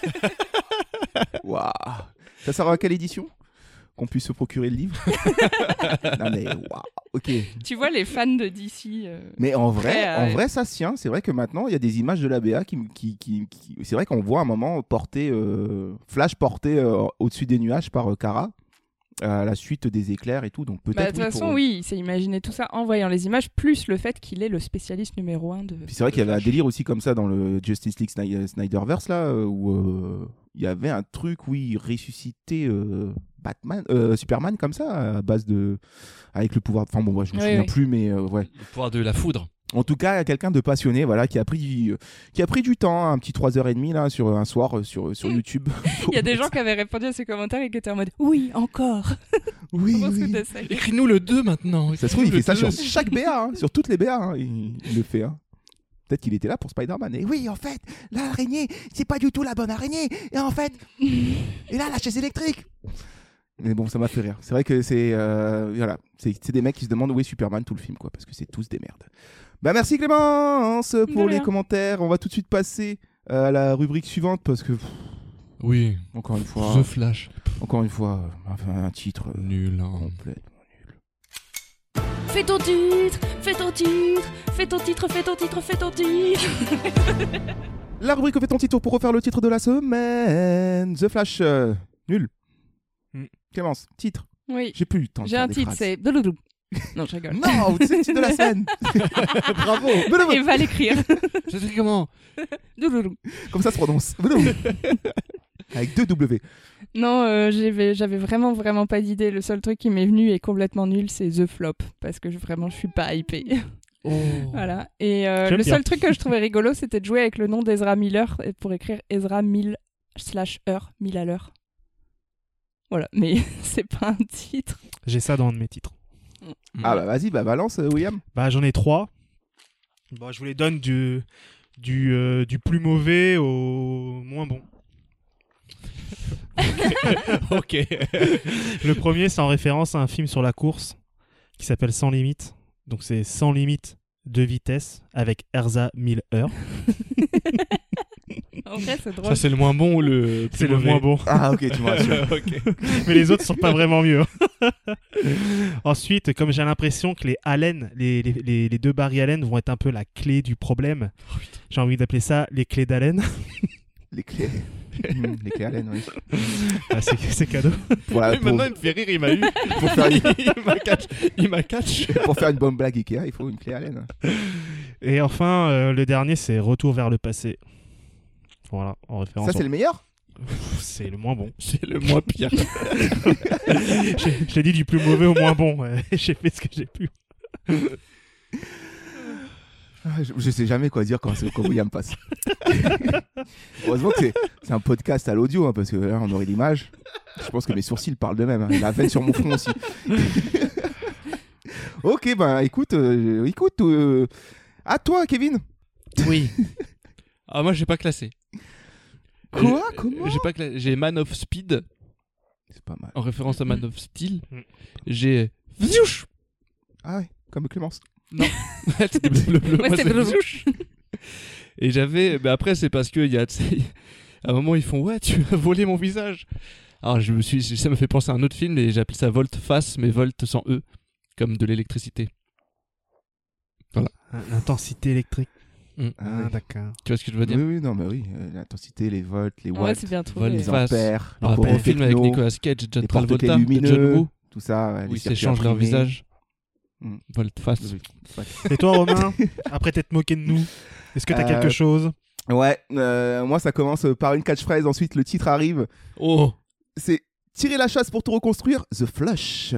Waouh. Ça sert à quelle édition ? Qu'on puisse se procurer le livre. Non mais waouh, ok. Tu vois les fans de DC. Mais en vrai, ça se tient. C'est vrai que maintenant, il y a des images de la BA qui... C'est vrai qu'on voit un moment Flash porté au-dessus des nuages par Kara, à la suite des éclairs et tout. Donc peut-être. De toute façon, oui, il s'est imaginé tout ça en voyant les images, plus le fait qu'il est le spécialiste numéro 1 de. Puis c'est vrai qu'il y avait un délire aussi comme ça dans le Justice League Snyderverse là, où il y avait un truc où il ressuscitait Superman comme ça à base de avec le pouvoir. Enfin bon, ouais, je me souviens plus, mais ouais. Le pouvoir de la foudre. En tout cas, quelqu'un de passionné, voilà, qui a pris du temps, un petit 3h30 là, sur un soir sur YouTube. Il y a des gens qui avaient répondu à ces commentaires et qui étaient en mode oui, encore. Oui. Écris-nous le 2 maintenant. Ça se trouve, il fait ça sur chaque BA, sur toutes les BA, hein, il le fait. Hein. Peut-être qu'il était là pour Spider-Man. Et oui, en fait, l'araignée, c'est pas du tout la bonne araignée. Et en fait, et là, la chaise électrique. Mais bon, ça m'a fait rire. C'est vrai que c'est des mecs qui se demandent où est Superman tout le film, quoi, parce que c'est tous des merdes. Bah merci Clémence pour les commentaires. On va tout de suite passer à la rubrique suivante parce que oui, encore une fois, The Flash. Encore une fois, un titre nul, complètement nul. Fais ton titre, fais ton titre, fais ton titre, fais ton titre, fais ton titre. La rubrique fait ton titre pour refaire le titre de la semaine. The Flash, nul. Clémence, titre. Oui. J'ai plus le temps. J'ai un titre, c'est Douloudou. Non, je rigole. Non, c'est le titre de la scène. Bravo. Et va l'écrire. Ça s'écrit comment? Douloudou. Comme ça se prononce. Avec 2 W. Non, j'avais vraiment pas d'idée. Le seul truc qui m'est venu est complètement nul, c'est The Flop. Parce que je suis pas hypée. Oh. Voilà. Et le seul truc que je trouvais rigolo, c'était de jouer avec le nom d'Ezra Miller pour écrire Ezra 1000/heure, 1000 à l'heure. Voilà, mais c'est pas un titre. J'ai ça dans un de mes titres. Ah bah vas-y, balance William. Bah j'en ai 3. Bon, je vous les donne du plus mauvais au moins bon. Ok. Le premier, c'est en référence à un film sur la course qui s'appelle Sans limite. Donc c'est Sans limite de vitesse avec Erza 1000 heures. En vrai, c'est drôle. Ça, c'est le moins bon ou le C'est le moins bon. Ah, ok, tu me rassures. Ok. Mais les autres sont pas vraiment mieux. Ensuite, comme j'ai l'impression que les Allen, les deux Barry Allen vont être un peu la clé du problème, j'ai envie d'appeler ça les clés d'Allen. Les clés. Les clés Allen, oui. Ah, c'est cadeau. Maintenant, il me fait rire, il m'a eu. Pour faire une... il m'a catch. Pour faire une bonne blague Ikea, il faut une clé Allen. Et enfin, le dernier, c'est Retour vers le passé. Voilà, en référence. Ça, c'est le meilleur? C'est le moins bon. C'est le moins pire. J'ai dit du plus mauvais au moins bon. Ouais. J'ai fait ce que j'ai pu. Je sais jamais quoi dire quand William passe. Heureusement que c'est un podcast à l'audio, hein, parce que là on aurait l'image. Je pense que mes sourcils parlent d'eux-mêmes. Hein. La veine sur mon front aussi. Ok, ben écoute, à toi, Kevin. Oui. Ah, moi j'ai pas classé. Quoi? Comment? J'ai Man of Speed. C'est pas mal. En référence à Man of Steel. J'ai Vzouch. Ah ouais, comme Clémence. Non. C'était bleu. Ouais, c'était bleu. Et j'avais. Mais après, c'est parce qu'il y a. À un moment, ils font ouais, tu as volé mon visage. Alors, ça me fait penser à un autre film et j'appelle ça Volte-Face, mais Volte sans E, comme de l'électricité. Voilà. L'intensité électrique. Ah, d'accord. Tu vois ce que je veux dire? Oui, non, mais oui. L'intensité, les volts, les watts, Ouais, c'est bien trouvé. les ampères, un bon film avec Nicolas Cage, John les Travolta, porte-clés lumineux, John Woo. tout ça. Où ils s'échangent leur visage. Volte-Face. Et toi, Romain, après t'être moqué de nous, est-ce que t'as quelque chose? Ouais, moi ça commence par une catchphrase, ensuite le titre arrive. Oh. C'est tirer la chasse pour tout reconstruire, The Flush.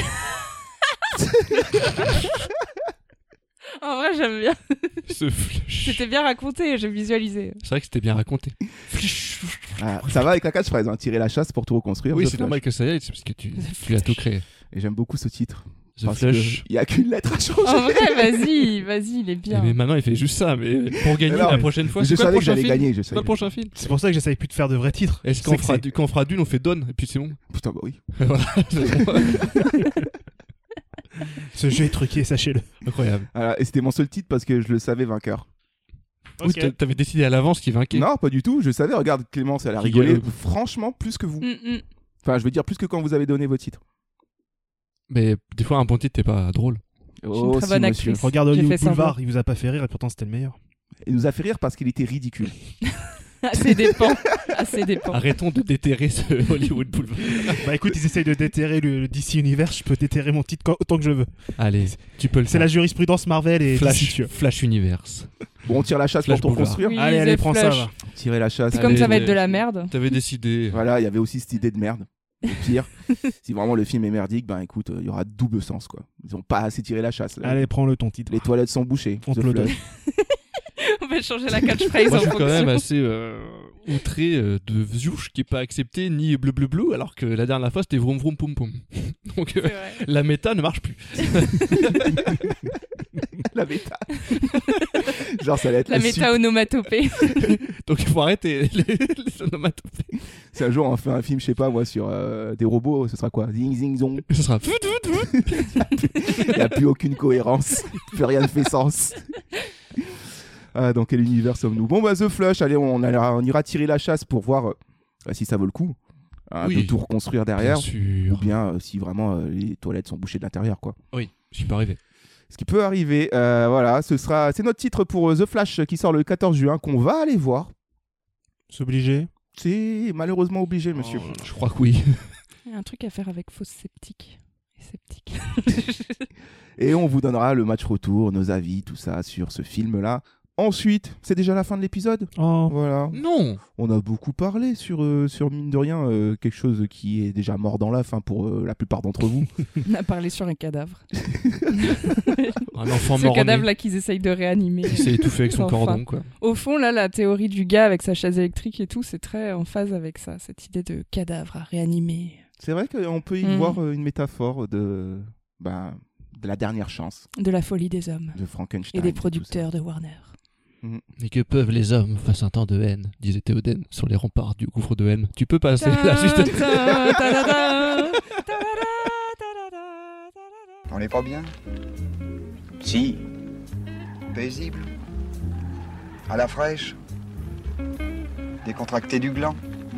En vrai, j'aime bien. Flush. C'était bien raconté, j'ai visualisé. C'est vrai que c'était bien raconté. Ah, ça va avec la catchphrase, hein, tirer la chasse pour tout reconstruire. Oui, The c'est Flush. normal que ça y aille, c'est parce que tu as tout créé. Et j'aime beaucoup ce titre. The Flush. Il n'y a qu'une lettre à changer. En vrai, vas-y, il est bien. Mais maintenant, il fait juste ça. Mais pour gagner la prochaine fois, c'est quoi le prochain film? C'est quoi le prochain film? C'est pour ça que j'essaye plus de faire de vrais titres. Est-ce qu'on fera Dune, on fait Dawn, et puis c'est bon. Putain, bah oui. Voilà, c'est bon. Ce jeu est truqué, sachez-le. Incroyable. Voilà, et c'était mon seul titre parce que je le savais vainqueur. Oui, t'avais décidé à l'avance qui vainquait. Non, pas du tout. Je savais. Regarde, Clémence, elle a rigolé. Franchement, plus que vous. Enfin, je veux dire, plus que quand vous avez donné vos titres. Mais des fois, un bon titre, t'es pas drôle. Oh, très bonne monsieur. actrice. Regarde Hollywood fait Boulevard, il vous a pas fait rire et pourtant c'était le meilleur. Il nous a fait rire parce qu'il était ridicule. Assez dépend. Arrêtons de déterrer ce Hollywood Boulevard. Bah écoute, ils essayent de déterrer le DC Universe, je peux déterrer mon titre autant que je veux. Allez, tu peux le faire. C'est la jurisprudence Marvel et DC. Flash Universe. Bon, on tire la chasse Flash pour tout Boulevard. reconstruire. Oui, allez, prends ça. Flash. Va. Tirer la chasse. C'est comme ça va être de la merde. T'avais décidé. Voilà, il y avait aussi cette idée de merde. Le pire, si vraiment le film est merdique, ben écoute, il y aura double sens quoi. Ils ont pas assez tiré la chasse. Là. Allez, prends-le ton titre. Les toilettes sont bouchées. On te le donne. On va changer la catchphrase. Moi, en je suis quand fonction. même assez outré de Vzouch qui est pas accepté ni bleu alors que la dernière fois c'était vroom vroom poum poum. Donc la méta ne marche plus. La méta. Genre ça allait être la méta onomatopée. Donc il faut arrêter les onomatopées. Si un jour on fait un film, je sais pas moi, sur des robots, ce sera quoi? Zing zing zong. Ce sera. Il n'y a plus aucune cohérence. Plus rien ne fait sens. Ah, dans quel univers sommes-nous? Bon bah The Flush, allez, on ira tirer la chasse pour voir si ça vaut le coup de tout reconstruire derrière. Bien sûr. Ou bien si vraiment les toilettes sont bouchées de l'intérieur quoi. Oui, j'y peux arriver. Ce qui peut arriver, voilà, c'est notre titre pour The Flash qui sort le 14 juin, qu'on va aller voir. C'est obligé? C'est malheureusement obligé, monsieur. Je crois que oui. Il y a un truc à faire avec fausse sceptique. Sceptique. Et on vous donnera le match retour, nos avis, tout ça sur ce film-là. Ensuite, c'est déjà la fin de l'épisode. Oh. Voilà. Non. On a beaucoup parlé sur mine de rien, quelque chose qui est déjà mort dans l'œuf pour la plupart d'entre vous. On a parlé sur un cadavre. Un enfant Ce mort. cadavre là qu'ils essayent de réanimer. Qui s'est étouffé avec son cordon quoi. Au fond là, la théorie du gars avec sa chaise électrique et tout, c'est très en phase avec ça, cette idée de cadavre à réanimer. C'est vrai qu'on peut y voir une métaphore de la dernière chance. De la folie des hommes. De Frankenstein. Et des producteurs de Warner. Mais que peuvent les hommes face à un temps de haine, disait Théoden sur les remparts du gouffre de haine. Tu peux passer la suite. On n'est pas bien? Si. Paisible? À la fraîche? décontracter du gland.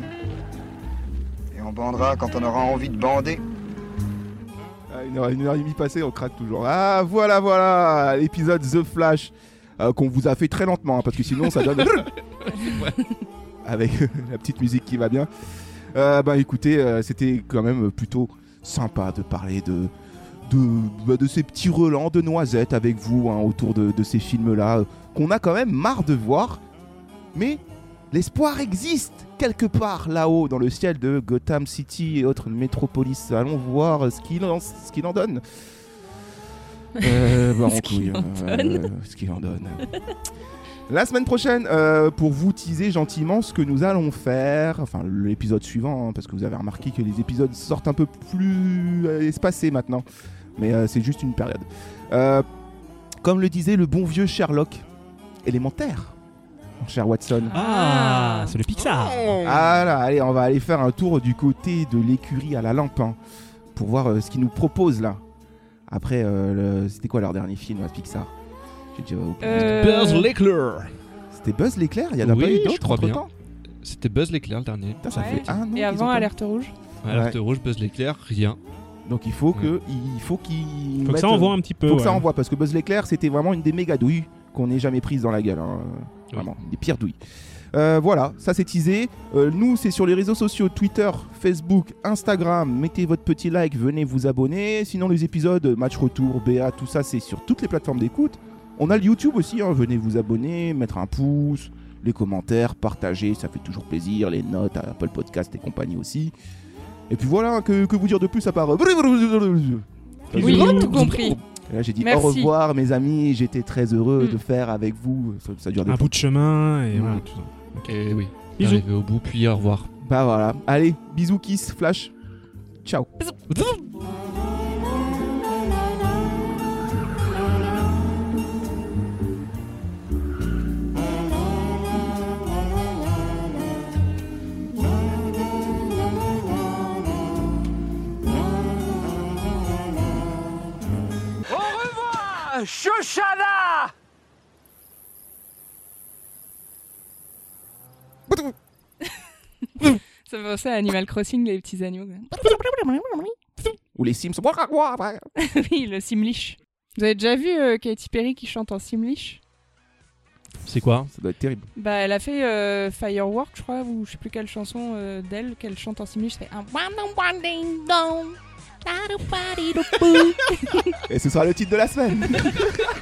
Et on bandera quand on aura envie de bander. Une heure et demie passée, on craque toujours. Ah, voilà, l'épisode The Flash, qu'on vous a fait très lentement, hein, parce que sinon ça donne... Avec la petite musique qui va bien. Écoutez, c'était quand même plutôt sympa de parler de ces petits relents de noisettes avec vous, hein, autour de ces films-là, qu'on a quand même marre de voir. Mais l'espoir existe quelque part là-haut, dans le ciel de Gotham City et autres métropolis. Allons voir ce qu'il en donne. Ce qu'il en donne. La semaine prochaine, pour vous teaser gentiment ce que nous allons faire, enfin l'épisode suivant, hein, parce que vous avez remarqué que les épisodes sortent un peu plus espacés maintenant, mais c'est juste une période. Comme le disait le bon vieux Sherlock, élémentaire, mon cher Watson. Ah, c'est le Pixar. Ah là, allez, on va aller faire un tour du côté de l'écurie à la lampe, hein, pour voir ce qu'ils nous proposent là. Après, c'était quoi leur dernier film à Pixar? Buzz l'éclair. C'était Buzz l'éclair? Il y en a pas eu d'autres entre temps? C'était Buzz l'éclair le dernier. Putain, ça fait un an. Et avant Alerte Rouge? Alerte Rouge, Buzz l'éclair, rien. Donc il faut que ça envoie un petit peu. Faut que ça envoie, parce que Buzz l'éclair c'était vraiment une des méga douilles qu'on n'ait jamais prises dans la gueule, hein. Vraiment, des pires douilles. Voilà, ça c'est teasé. Nous c'est sur les réseaux sociaux, Twitter, Facebook, Instagram. Mettez votre petit like, venez vous abonner. Sinon les épisodes, Match Retour, BA, tout ça c'est sur toutes les plateformes d'écoute. On a le YouTube aussi, hein. Venez vous abonner, mettre un pouce, les commentaires, partager, ça fait toujours plaisir. Les notes à Apple Podcast et compagnie aussi. Et puis voilà, que vous dire de plus à part... Oui, tout compris. Là, j'ai dit Merci. Au revoir mes amis, j'étais très heureux de faire avec vous. Ça dure un bout de chemin et voilà. Et oui, bisous. Arrivé au bout, puis au revoir. Bah voilà, allez, bisous Kiss, Flash, ciao. Shoshana! Ça me fait penser à Animal Crossing, les petits agneaux. Ou les Sims. Oui, le Simlish. Vous avez déjà vu Katy Perry qui chante en Simlish? C'est quoi? Ça doit être terrible. Bah, elle a fait Firework, je crois, ou je sais plus quelle chanson d'elle qu'elle chante en Simlish. Ça fait un... Et ce sera le titre de la semaine.